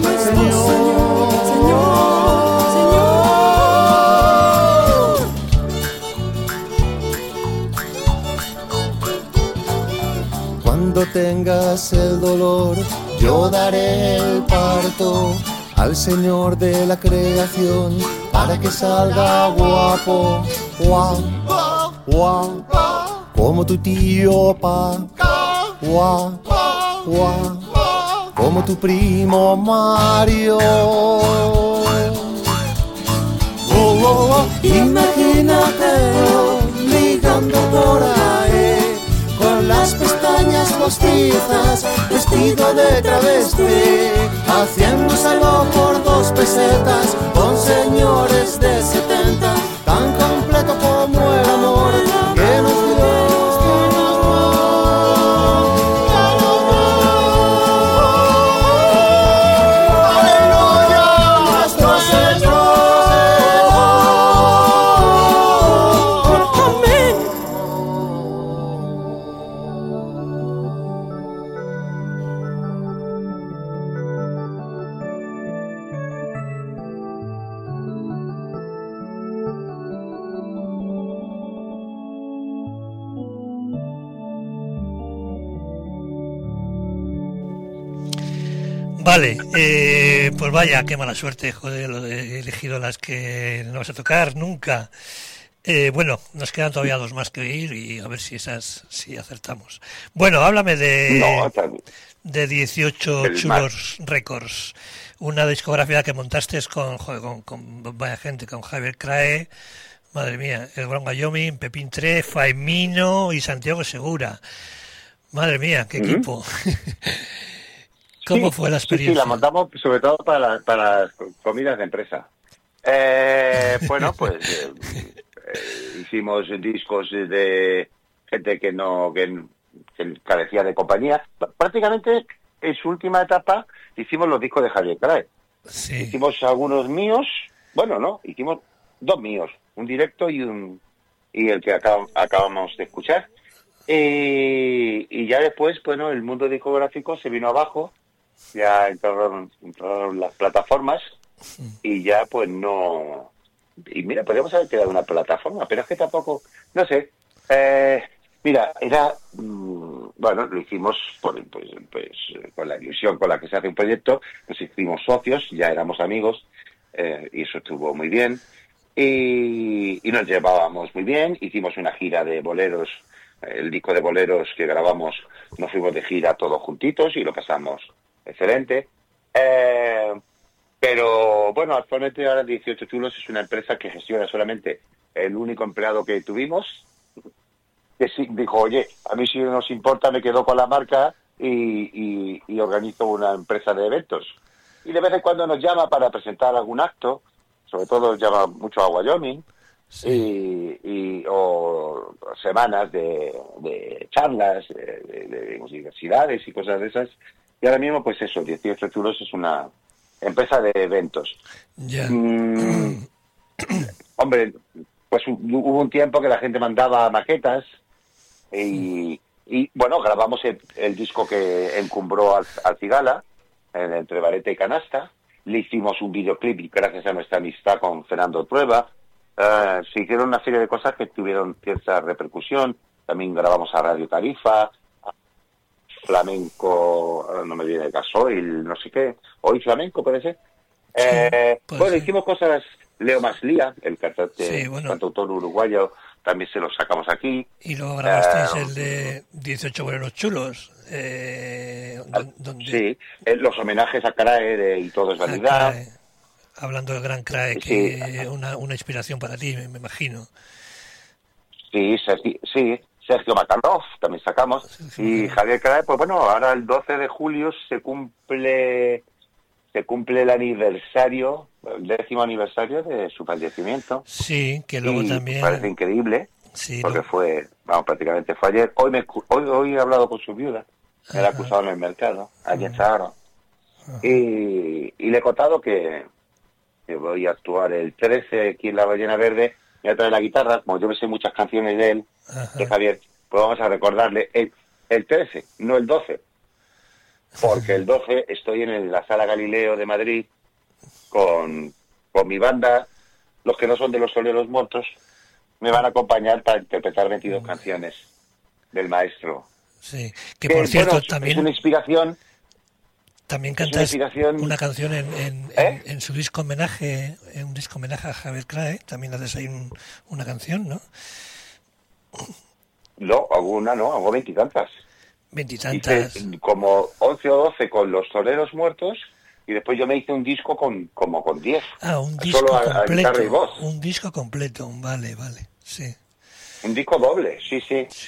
Cuando tengas el dolor, yo daré el parto al Señor de la creación para que salga guapo, guapo, guapo, como tu tío Pa, guapo, guapo, como tu primo Mario. Imagínatelo ligando por ahí, con las pestañas postizas, vestido de travesti, haciéndoselo por 2 pesetas, con señores de 70, tan completo como el amor que nos dio. Vale, pues vaya, qué mala suerte, joder, he elegido las que no vas a tocar nunca. Bueno, nos quedan todavía 2 más que oír y a ver si si acertamos. Bueno, háblame de 18 Chulos Records, una discografía que montaste con vaya gente, con Javier Crae, madre mía, el Gran Wyoming, Pepín Tre, Faimino y Santiago Segura. Madre mía, qué equipo. ¿Cómo fue la experiencia? Sí, la montamos sobre todo para las comidas de empresa. Bueno, pues hicimos discos de gente que carecía de compañía. Prácticamente en su última etapa hicimos los discos de Javier Crae. Sí. Hicimos algunos míos, hicimos 2 míos, un directo y el que acabamos de escuchar. Y ya después, el mundo discográfico se vino abajo. Ya entraron las plataformas y ya no y mira, podríamos haber creado una plataforma, pero es que tampoco, no sé. Mira, era, bueno, lo hicimos pues, con la ilusión con la que se hace un proyecto, nos hicimos socios, ya éramos amigos, y eso estuvo muy bien, y nos llevábamos muy bien, hicimos una gira de boleros, el disco de boleros que grabamos, nos fuimos de gira todos juntitos y lo pasamos excelente. Pero bueno, actualmente ahora 18 Chulos es una empresa que gestiona solamente el único empleado que tuvimos, que sí, dijo, oye, a mí si nos importa me quedo con la marca y organizo una empresa de eventos. Y de vez en cuando nos llama para presentar algún acto, sobre todo nos llama mucho a Wyoming, sí. O semanas de charlas de universidades y cosas de esas. Y ahora mismo, pues eso, 18 Chulos es una empresa de eventos. Yeah. Hombre, pues hubo un tiempo que la gente mandaba maquetas y bueno, grabamos el disco que encumbró al Cigala, entre Vareta y Canasta. Le hicimos un videoclip gracias a nuestra amistad con Fernando Trueba. Se hicieron una serie de cosas que tuvieron cierta repercusión. También grabamos a Radio Tarifa, a Flamenco, no me viene el gasoil, no sé qué. Hoy Flamenco, puede ser. Bueno, hicimos cosas. Leo Maslía, el cantautor uruguayo, también se lo sacamos aquí. Y luego grabasteis el de 18 boleros chulos. ¿Dónde? Sí, los homenajes a Crae y Todo es Vanidad. Hablando del gran Crae, que una inspiración para ti, me imagino. Sí, Sergio Makarov también sacamos. Y Javier Crae, pues bueno, ahora el 12 de julio se cumple el aniversario, el 10º aniversario de su fallecimiento. Sí, que luego también... Parece increíble, sí, porque prácticamente fue ayer. Hoy he hablado con su viuda, me la ha acusado en el mercado, allí está ahora. Y le he contado que voy a actuar el 13 aquí en La Ballena Verde, me voy a traer la guitarra, como yo me sé muchas canciones de él, de Javier, pues vamos a recordarle el 13, no el 12. Porque el 12 estoy en la Sala Galileo de Madrid con mi banda, los que no son de los Soleros Muertos, me van a acompañar para interpretar 22 canciones del maestro. Sí, que por cierto bueno, también... Es una inspiración. También cantas una canción en su disco homenaje, en un disco homenaje a Javier Crae, también haces ahí una canción, ¿no? No, hago 20 y tantas. 20 y tantas. Hice como 11 o 12 con los Toreros Muertos y después yo me hice un disco con 10. Un disco solo completo. a guitarra y voz. Un disco completo, vale, sí. Un disco doble, sí.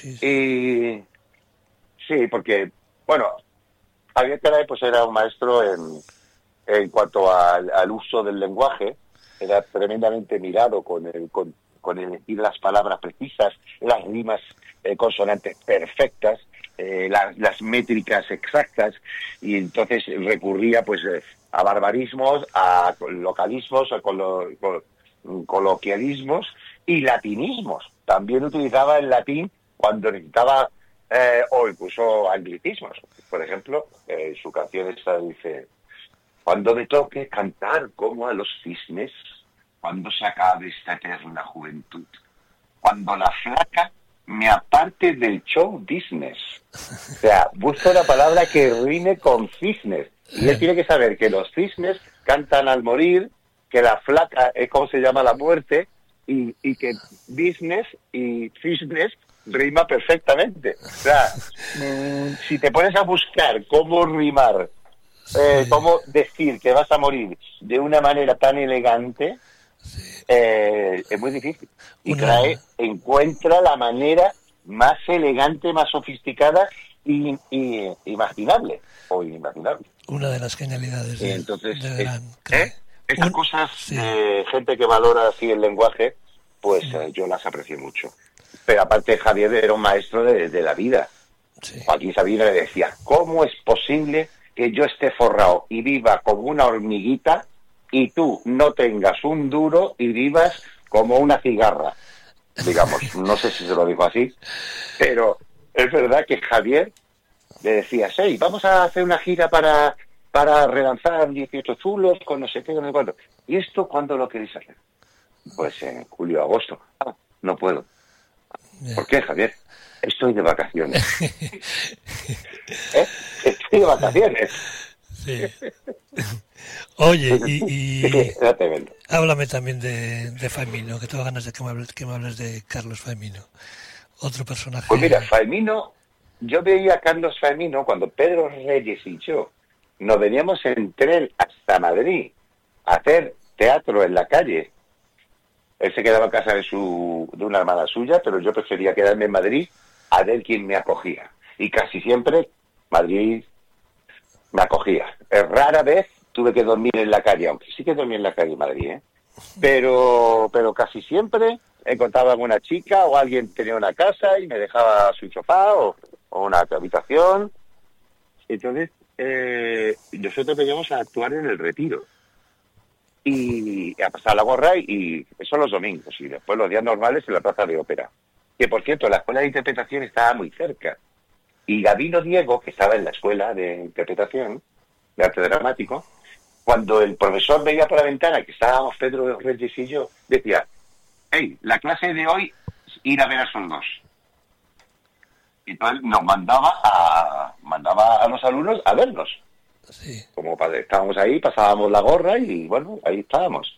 Y sí, porque, bueno, Javier Crae pues era un maestro en cuanto al uso del lenguaje, era tremendamente mirado con elegir las palabras precisas, las rimas consonantes perfectas, las métricas exactas, y entonces recurría pues a barbarismos, a localismos, a coloquialismos y latinismos. También utilizaba el latín cuando necesitaba o incluso anglicismos. Por ejemplo, su canción esta dice: cuando me toque cantar como a los cisnes, cuando se acabe esta eterna juventud, cuando la flaca me aparte del show business. O sea, busca una palabra que rime con cisnes. Y él tiene que saber que los cisnes cantan al morir, que la flaca es como se llama la muerte, y que business y cisnes rima perfectamente. O sea, si te pones a buscar cómo rimar, cómo decir que vas a morir de una manera tan elegante, es muy difícil. Y Crae encuentra la manera más elegante, más sofisticada y imaginable o inimaginable. Una de las genialidades entonces, del gran Crae. Esas cosas, gente que valora así el lenguaje, pues yo las aprecio mucho. Pero aparte Javier era un maestro de la vida. Joaquín Sabina le decía: ¿cómo es posible que yo esté forrado y viva como una hormiguita y tú no tengas un duro y vivas como una cigarra? Digamos, no sé si se lo dijo así, pero es verdad que Javier le decía: sí, vamos a hacer una gira para relanzar 18 Chulos con no sé qué, no sé cuánto. ¿Y esto cuándo lo queréis hacer? Pues en julio, agosto. No puedo. ¿Por qué, Javier? Estoy de vacaciones. Estoy de vacaciones. Sí. Oye, y háblame también de Faemino, que tengo ganas de que me hables de Carlos Faemino, otro personaje. Pues mira, Faemino, yo veía a Carlos Faemino cuando Pedro Reyes y yo nos veníamos en tren hasta Madrid a hacer teatro en la calle. Él se quedaba en casa de una hermana suya, pero yo prefería quedarme en Madrid a ver quién me acogía. Y casi siempre Madrid me acogía. Rara vez tuve que dormir en la calle, aunque sí que dormí en la calle en Madrid, ¿eh? Pero casi siempre encontraba alguna chica o alguien tenía una casa y me dejaba su sofá o una habitación. Entonces, nosotros veníamos a actuar en el Retiro y a pasar la gorra, y eso los domingos, y después los días normales en la Plaza de Ópera. Que, por cierto, la escuela de interpretación estaba muy cerca. Y Gabino Diego, que estaba en la escuela de interpretación, de arte dramático, cuando el profesor veía por la ventana que estábamos Pedro Reyes y yo, decía: hey, la clase de hoy es ir a ver a esos dos. Y entonces nos mandaba a los alumnos a vernos. Sí. Como estábamos ahí, pasábamos la gorra y bueno, ahí estábamos.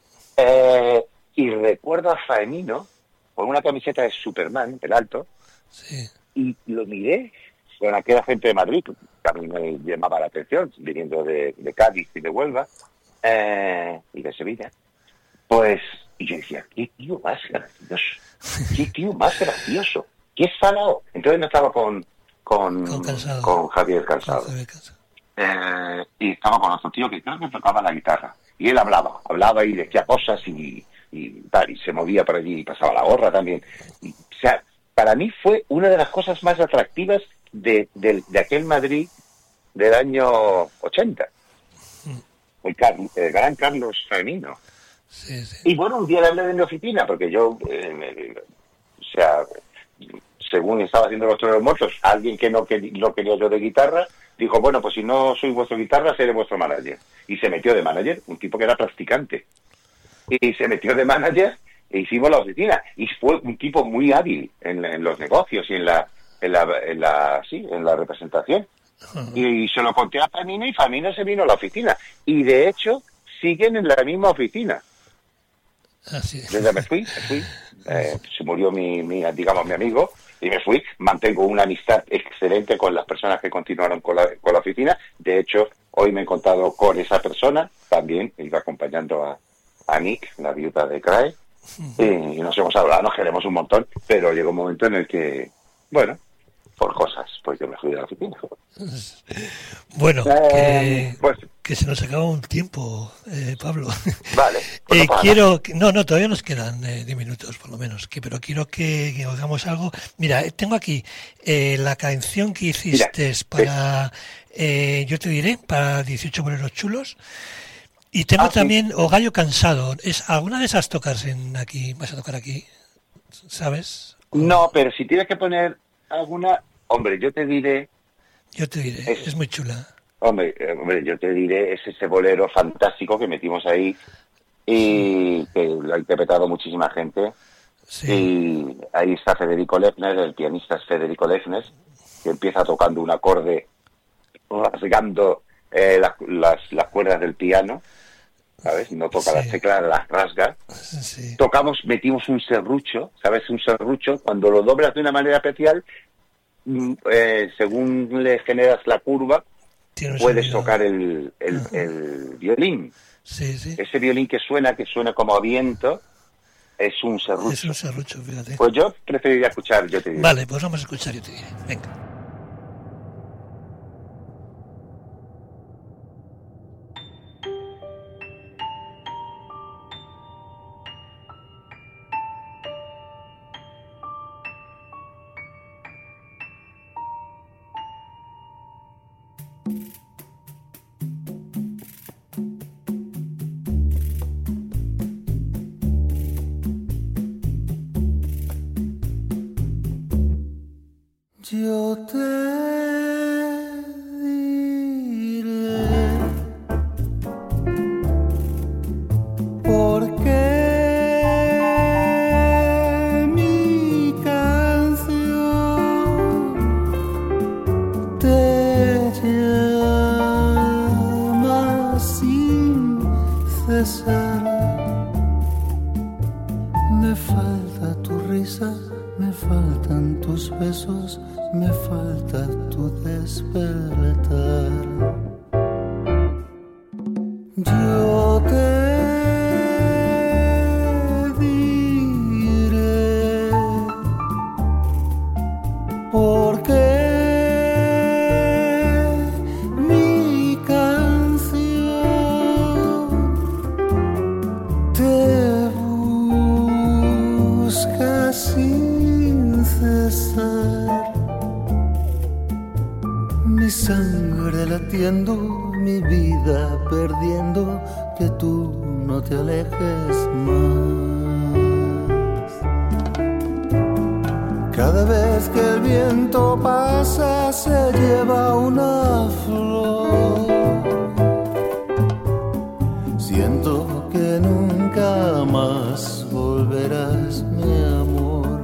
Y recuerdo a Faemino con una camiseta de Superman, el alto, sí. Y lo miré con aquella gente de Madrid, que a mí me llamaba la atención, viniendo de Cádiz y de Huelva, y de Sevilla. Pues, y yo decía, qué tío más gracioso, qué tío más gracioso, qué salado. Entonces no estaba con Javier Cansado. Y estaba con otro tío que creo que tocaba la guitarra. Y él hablaba y decía cosas y tal, y se movía por allí y pasaba la gorra también. Y, o sea, para mí fue una de las cosas más atractivas de aquel Madrid del año 80. El gran Carlos Faemino. Sí, sí. Y bueno, un día le hablé de mi oficina, porque yo, según estaba haciendo los Toreros Muertos, alguien que no quería yo de guitarra, dijo, bueno, pues si no soy vuestro guitarra, seré vuestro manager. Y se metió de manager, un tipo que era practicante. Y se metió de manager e hicimos la oficina. Y fue un tipo muy hábil en los negocios y en la representación. Y se lo conté a Faemino y Faemino se vino a la oficina. Y de hecho, siguen en la misma oficina. Así es. Desde me fui. Se murió mi amigo y me fui. Mantengo una amistad excelente con las personas que continuaron con la oficina. De hecho, hoy me he encontrado con esa persona. También iba acompañando a Nick, la viuda de Crae. Y nos hemos hablado, nos queremos un montón. Pero llegó un momento en el que, bueno, por cosas, pues yo me fui de la oficina. Bueno, que se nos acaba un tiempo, Pablo. Vale. Pues Todavía nos quedan 10 minutos por lo menos, pero quiero que hagamos algo. Mira, tengo aquí la canción que hiciste para, yo te diré, para 18 boleros chulos. Y tengo también O Gallo Cansado. ¿Alguna de esas vas a tocar aquí? ¿Sabes? No, pero si tienes que poner alguna, hombre, yo te diré, es muy chula. Hombre, yo te diré, es ese bolero fantástico que metimos ahí y que lo ha interpretado muchísima gente. Sí. Y ahí está Federico Lefner, el pianista es Federico Lefner, que empieza tocando un acorde rasgando las cuerdas del piano, ¿sabes? No toca las teclas, las rasga. Sí. Metimos un serrucho, ¿sabes? Un serrucho, cuando lo doblas de una manera especial, según le generas la curva, puedes tocar el violín. Sí, sí. Ese violín que suena como a viento, es un serrucho. Es un serrucho, fíjate. Pues yo preferiría escuchar, yo te diré. Vale, pues vamos a escuchar, yo te diré. Venga. Yo te diré por qué cesar. Me falta tu risa, me faltan tus besos, me falta tu despertar. Yo te diré por qué mi canción te busca sin cesar. Mi sangre latiendo, mi vida perdiendo, que tú no te alejes más. Cada vez que el viento pasa se lleva una flor. Siento que nunca más volverás, mi amor.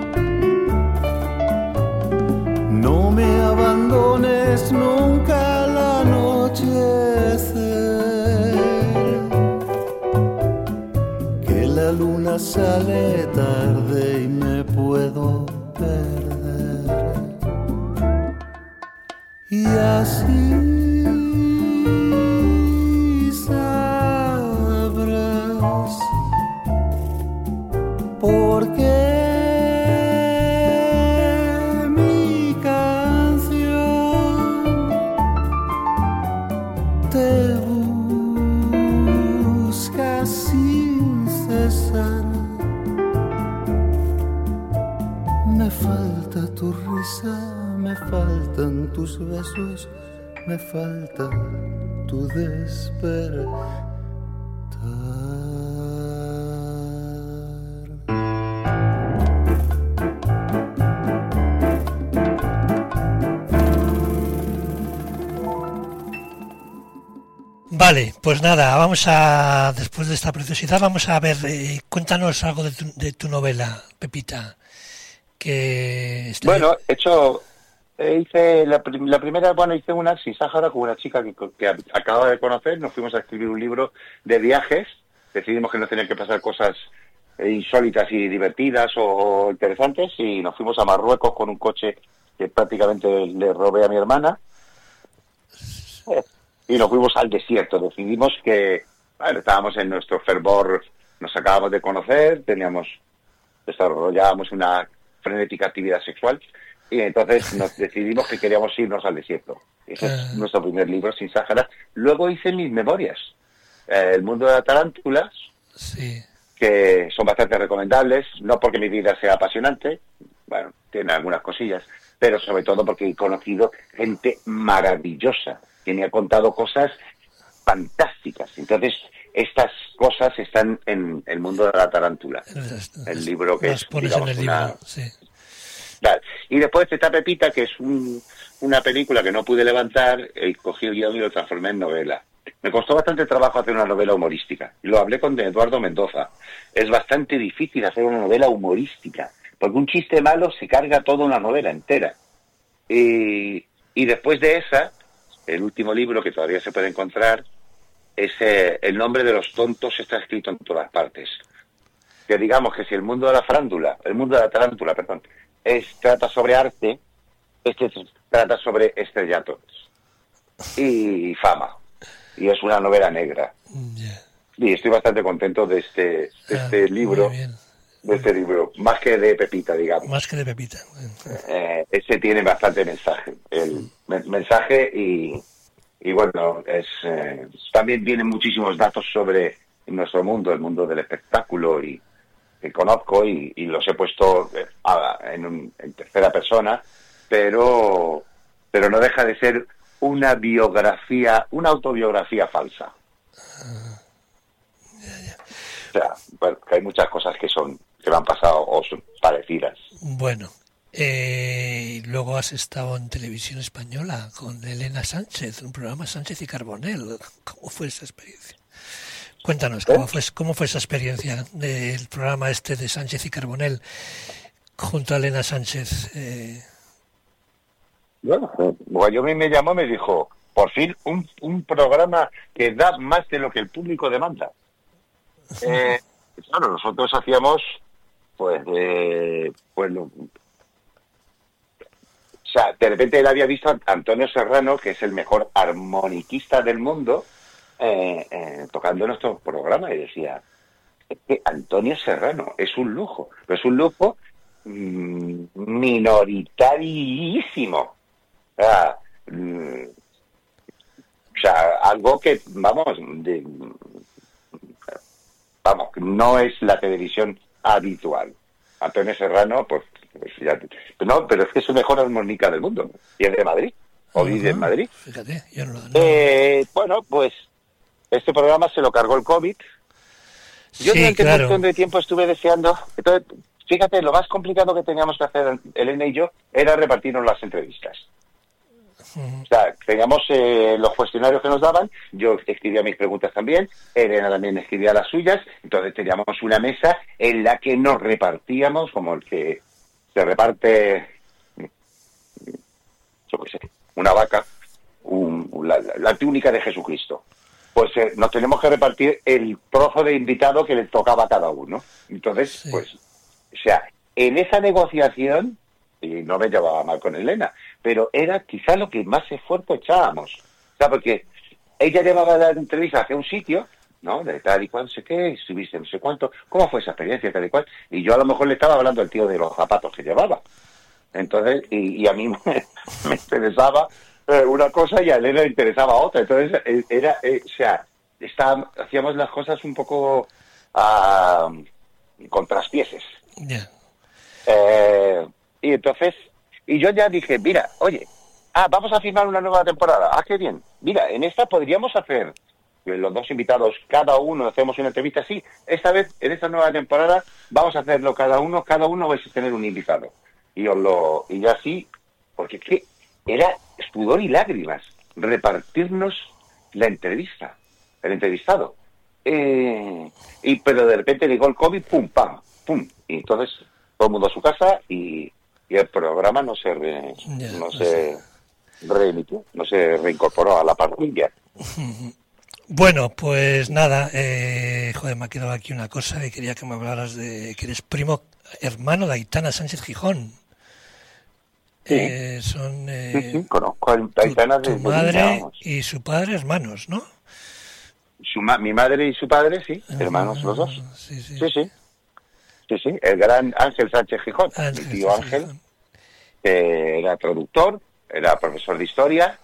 No me abandones nunca al anochecer, que la luna sale tarde y me puedo perder. Y así sabrás por qué te busca sin cesar. Me falta tu risa, me faltan tus besos, me falta tu despertar. Vale, pues nada, vamos a, después de esta preciosidad, vamos a ver, cuéntanos algo de tu novela, Pepita. Bueno, hice la primera, hice una sin Sáhara con una chica que acababa de conocer, nos fuimos a escribir un libro de viajes, decidimos que no tenían que pasar cosas insólitas y divertidas o interesantes, y nos fuimos a Marruecos con un coche que prácticamente le robé a mi hermana. Y nos fuimos al desierto. Decidimos que, estábamos en nuestro fervor, nos acabamos de conocer, desarrollábamos una frenética actividad sexual, y entonces nos decidimos que queríamos irnos al desierto. Ese es nuestro primer libro, Sin Sáhara. Luego hice mis memorias, El mundo de la tarántula, sí, que son bastante recomendables, no porque mi vida sea apasionante, tiene algunas cosillas, pero sobre todo porque he conocido gente maravillosa, que me ha contado cosas fantásticas. Entonces, estas cosas están en El mundo de la tarántula, el libro que las pones en el libro, sí. Claro. Y después está Pepita, que es una película que no pude levantar, cogí el guión y lo transformé en novela. Me costó bastante trabajo hacer una novela humorística. Lo hablé con Eduardo Mendoza. Es bastante difícil hacer una novela humorística, porque un chiste malo se carga toda una novela entera. Y después de esa, el último libro, que todavía se puede encontrar, es El nombre de los tontos, está escrito en todas partes. Que digamos que si el mundo de la tarántula, trata sobre arte, este trata sobre estrellatos y fama. Y es una novela negra. Yeah. Y estoy bastante contento de este libro. De este libro, más que de Pepita, digamos. Más que de Pepita. Ese tiene bastante mensaje. El mensaje y bueno, también vienen muchísimos datos sobre nuestro mundo, el mundo del espectáculo, y que conozco y los he puesto en tercera persona, pero no deja de ser una autobiografía falsa. O sea, que hay muchas cosas que me han pasado o son parecidas. Bueno, luego has estado en Televisión Española con Elena Sánchez, un programa Sánchez y Carbonell. ¿Cómo fue esa experiencia? Cuéntanos, ¿cómo fue esa experiencia del programa este de Sánchez y Carbonell junto a Elena Sánchez? Bueno, Guayomi me llamó y me dijo, por fin un programa que da más de lo que el público demanda. Claro, nosotros hacíamos, pues, o sea, de repente él había visto a Antonio Serrano, que es el mejor armoniquista del mundo, tocando nuestro programa, y decía, es que Antonio Serrano es un lujo, pero es un lujo minoritarísimo. O sea, algo que, vamos, no es la televisión habitual. Antonio Serrano, pues ya, no, pero es que es el mejor armónica del mundo, y es de Madrid, o vive en Madrid. Fíjate, yo no. Bueno, pues este programa se lo cargó el COVID. Yo durante un montón de tiempo estuve deseando. Entonces, fíjate, lo más complicado que teníamos que hacer Elena y yo era repartirnos las entrevistas. O sea, teníamos los cuestionarios que nos daban, yo escribía mis preguntas también, Elena también escribía las suyas, entonces teníamos una mesa en la que nos repartíamos, como el que se reparte, yo qué sé, una vaca, la túnica de Jesucristo. Pues nos tenemos que repartir el trozo de invitado que le tocaba a cada uno. Entonces, pues, o sea, en esa negociación, y no me llevaba mal con Elena, pero era quizá lo que más esfuerzo echábamos. O sea, porque ella llevaba la entrevista hacia un sitio, ¿no? De tal y cual, no sé qué, subiste no sé cuánto, ¿cómo fue esa experiencia, tal y cual? Y yo a lo mejor le estaba hablando al tío de los zapatos que llevaba. Entonces, y a mí me interesaba una cosa y a Elena le interesaba otra. Entonces, o sea, hacíamos las cosas un poco con traspieses. Yeah. Y entonces, y yo ya dije, mira, oye, vamos a firmar una nueva temporada. Qué bien. Mira, en esta podríamos hacer los dos invitados, cada uno hacemos una entrevista. Sí, esta vez, en esta nueva temporada, vamos a hacerlo cada uno vais a tener un invitado. Y ya así, porque es que era sudor y lágrimas repartirnos la entrevista, el entrevistado. Pero de repente llegó el COVID, pum, pam, pum. Y entonces todo el mundo a su casa y el programa no se reemitió, no se reincorporó a la parrilla. Bueno, pues nada, joder, me ha quedado aquí una cosa y quería que me hablaras de que eres primo hermano de Aitana Sánchez Gijón. Sí. Sí, conozco a Aitana tu madre y su padre hermanos, ¿no? Mi madre y su padre, sí, hermanos los dos. Sí, el gran Ángel Sánchez Gijón, mi tío Ángel, era traductor, era profesor de historia,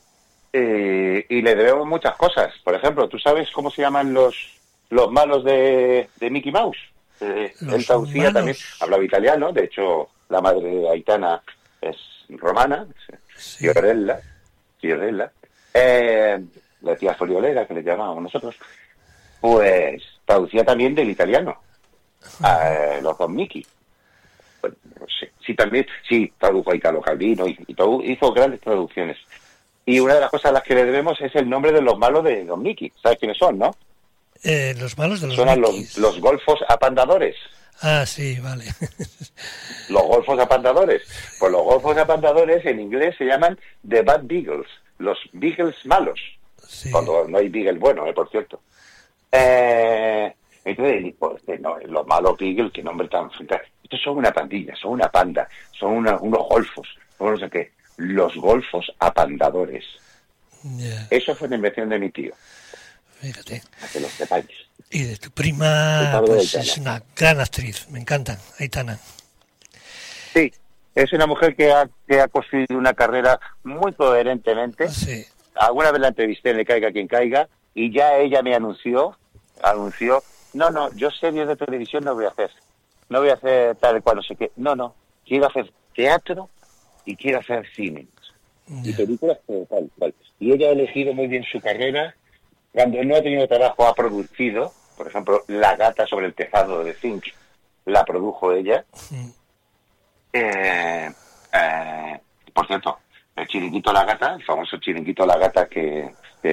y le debemos muchas cosas. Por ejemplo, ¿tú sabes cómo se llaman los malos de Mickey Mouse? Él traducía también, hablaba italiano, de hecho la madre de Aitana es romana, Fiorella, la tía Foliolera, que le llamábamos nosotros, pues traducía también del italiano. Los dos Mickey. Bueno, no sé. Sí, tradujo a Italo Calvino y hizo grandes traducciones. Y una de las cosas a las que le debemos es el nombre de los malos de los Mickey. ¿Sabes quiénes son, no? Los malos de los Son Mickey. los golfos apandadores. Sí, vale. Los golfos apandadores. Pues los golfos apandadores en inglés se llaman The Bad Beagles, los Beagles malos. Sí. Cuando no hay Beagle bueno, por cierto. Entonces, los malos Beagles, qué nombre tan... Estos son una pandilla, son una panda, son unos golfos, no sé qué. Los golfos apandadores. Yeah. Eso fue una invención de mi tío. Fíjate. A que lo sepáis. Y de tu prima, pues es una gran actriz, me encanta, Aitana. Sí, es una mujer que ha construido una carrera muy coherentemente. Sí. Alguna vez la entrevisté en Le Caiga Quien Caiga y ya ella me anunció, no, yo series de televisión no voy a hacer tal y cual, no sé qué. No, quiero hacer teatro y quiero hacer cine. Yeah. Y películas tal. Y ella ha elegido muy bien su carrera. Cuando no ha tenido trabajo, ha producido, por ejemplo, La gata sobre el tejado de Zinc, la produjo ella. Por cierto, el Chiringuito La Gata, el famoso Chiringuito La Gata que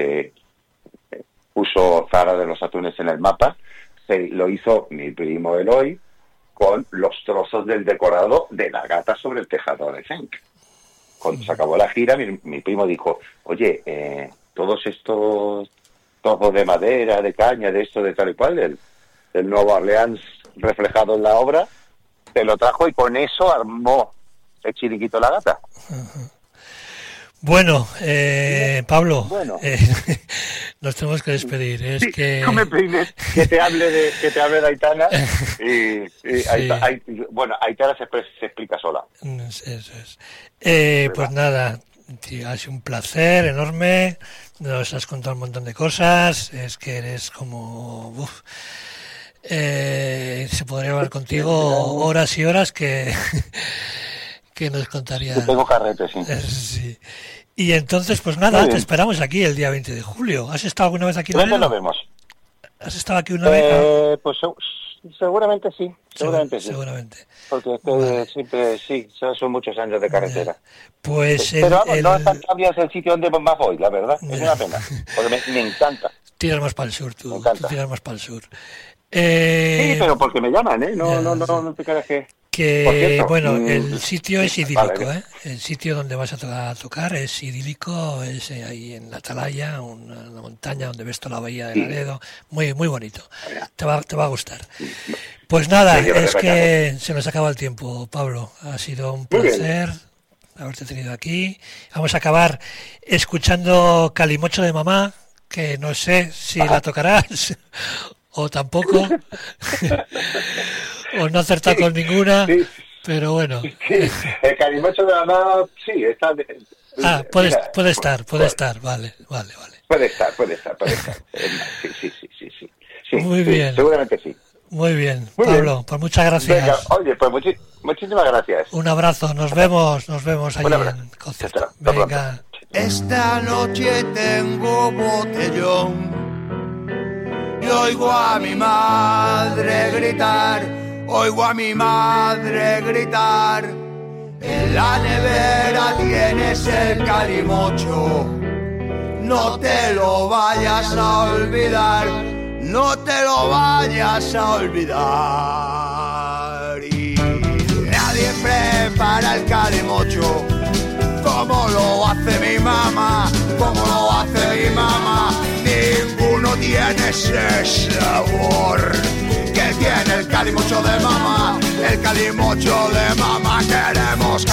puso Zara de los Atunes en el mapa, lo hizo mi primo Eloy con los trozos del decorado de La gata sobre el tejado de Zinc. Cuando se acabó la gira, mi primo dijo, oye, todos estos trozos de madera, de caña, de esto, de tal y cual, el Nueva Orleans reflejado en la obra, se lo trajo y con eso armó el Chiringuito La Gata. Bueno, Pablo, nos tenemos que despedir. Es sí, que no me peines que te hable de Aitana y Aitana se explica sola. Eso es. Pues nada, tío, ha sido un placer enorme. Nos has contado un montón de cosas. Es que eres como... se podría hablar contigo horas y horas que nos contaría. Yo tengo carrete, sí. Sí. Y entonces, pues nada, te esperamos aquí el día 20 de julio. ¿Has estado alguna vez aquí en ¿Dónde nos vemos? ¿Has estado aquí una vez? Pues seguramente sí. Seguramente. Porque siempre sí, son muchos años de carretera. Pues pero no es tan cambias el sitio donde más voy, la verdad. Es una pena. Porque me encanta. Tiras más para el sur, tú tiras más para el sur. Sí, pero porque me llaman, ¿eh? No te creas que... bueno, el sitio es idílico, ¿eh? El sitio donde vas a tocar es idílico, es ahí en la Atalaya, una montaña donde ves toda la bahía de Laredo, muy muy bonito. Te va a gustar. Pues nada, es que se nos acaba el tiempo, Pablo. Ha sido un placer haberte tenido aquí. Vamos a acabar escuchando Calimocho de Mamá, que no sé si la tocarás o tampoco. O no acertar con ninguna, pero bueno. Sí, el Calimocho de Mamá, sí, está... puede estar, vale. Puede estar. Sí, muy bien. Seguramente sí. Muy bien, Pablo, pues muchas gracias. Venga, oye, pues muchísimas gracias. Un abrazo, nos vemos allí en concierto. Venga. Esta noche tengo botellón y oigo a mi madre gritar. Oigo a mi madre gritar, en la nevera tienes el calimocho, no te lo vayas a olvidar, no te lo vayas a olvidar. Y nadie prepara el calimocho como lo hace mi mamá, como lo hace mi mamá, ninguno tiene ese sabor que tiene el calimocho de mamá, el calimocho de mamá. Queremos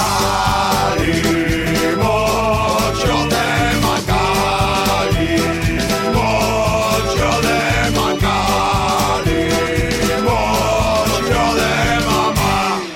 calimocho de mamá, calimocho de mamá, calimocho de mamá.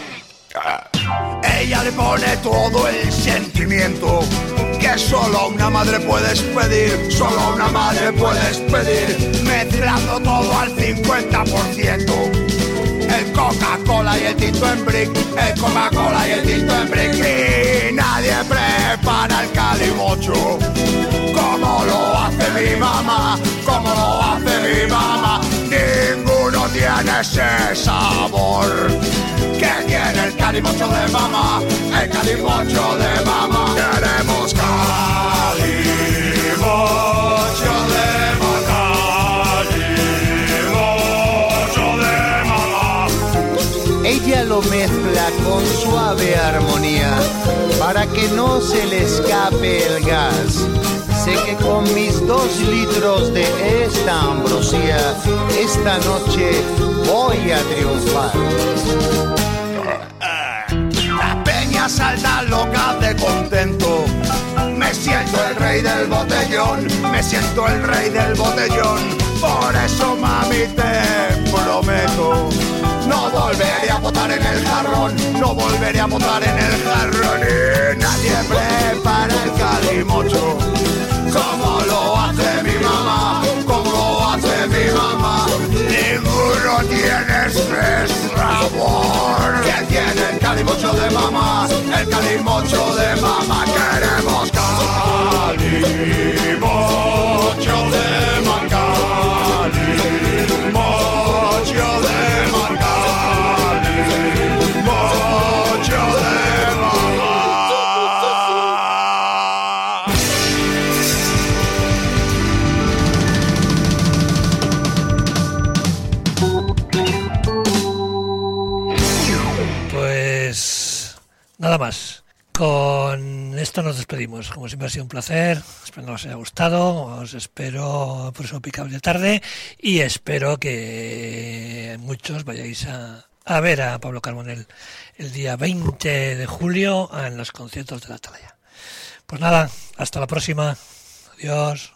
Ella le pone todo el sentimiento que solo una madre puedes pedir, solo una madre puedes pedir, mezclando todo al 50%. El Coca-Cola y el tinto en brick, el Coca-Cola y el tinto en brick. Y nadie prepara el calimocho como lo hace mi mamá, como lo hace mi mamá. Ninguno tiene ese sabor que tiene el calimocho de mamá, el calimocho de mamá. Queremos calimocho de mamá, calimocho de mamá. Ella lo mezcla con suave armonía para que no se le escape el gas. Sé que con mis 2 litros de esta ambrosía, esta noche voy a triunfar. La peña salta loca de contento. Me siento el rey del botellón, me siento el rey del botellón. Por eso, mami, te prometo, no volveré a botar en el jarrón, no volveré a botar en el jarrón. Y nadie prepara el calimocho como lo hace mi mamá, como lo hace mi mamá. Ninguno tiene ese sabor que tiene el calimocho de mamá, el calimocho de mamá. Queremos calimocho de mamá, calimocho de mamá, calimocho de mamá. Pues nada más. Con esto nos despedimos. Como siempre ha sido un placer. Espero que os haya gustado. Os espero por eso Pick Up de tarde. Y espero que muchos vayáis a ver a Pablo Carbonell el día 20 de julio en los conciertos de la Atalaya. Pues nada, hasta la próxima. Adiós.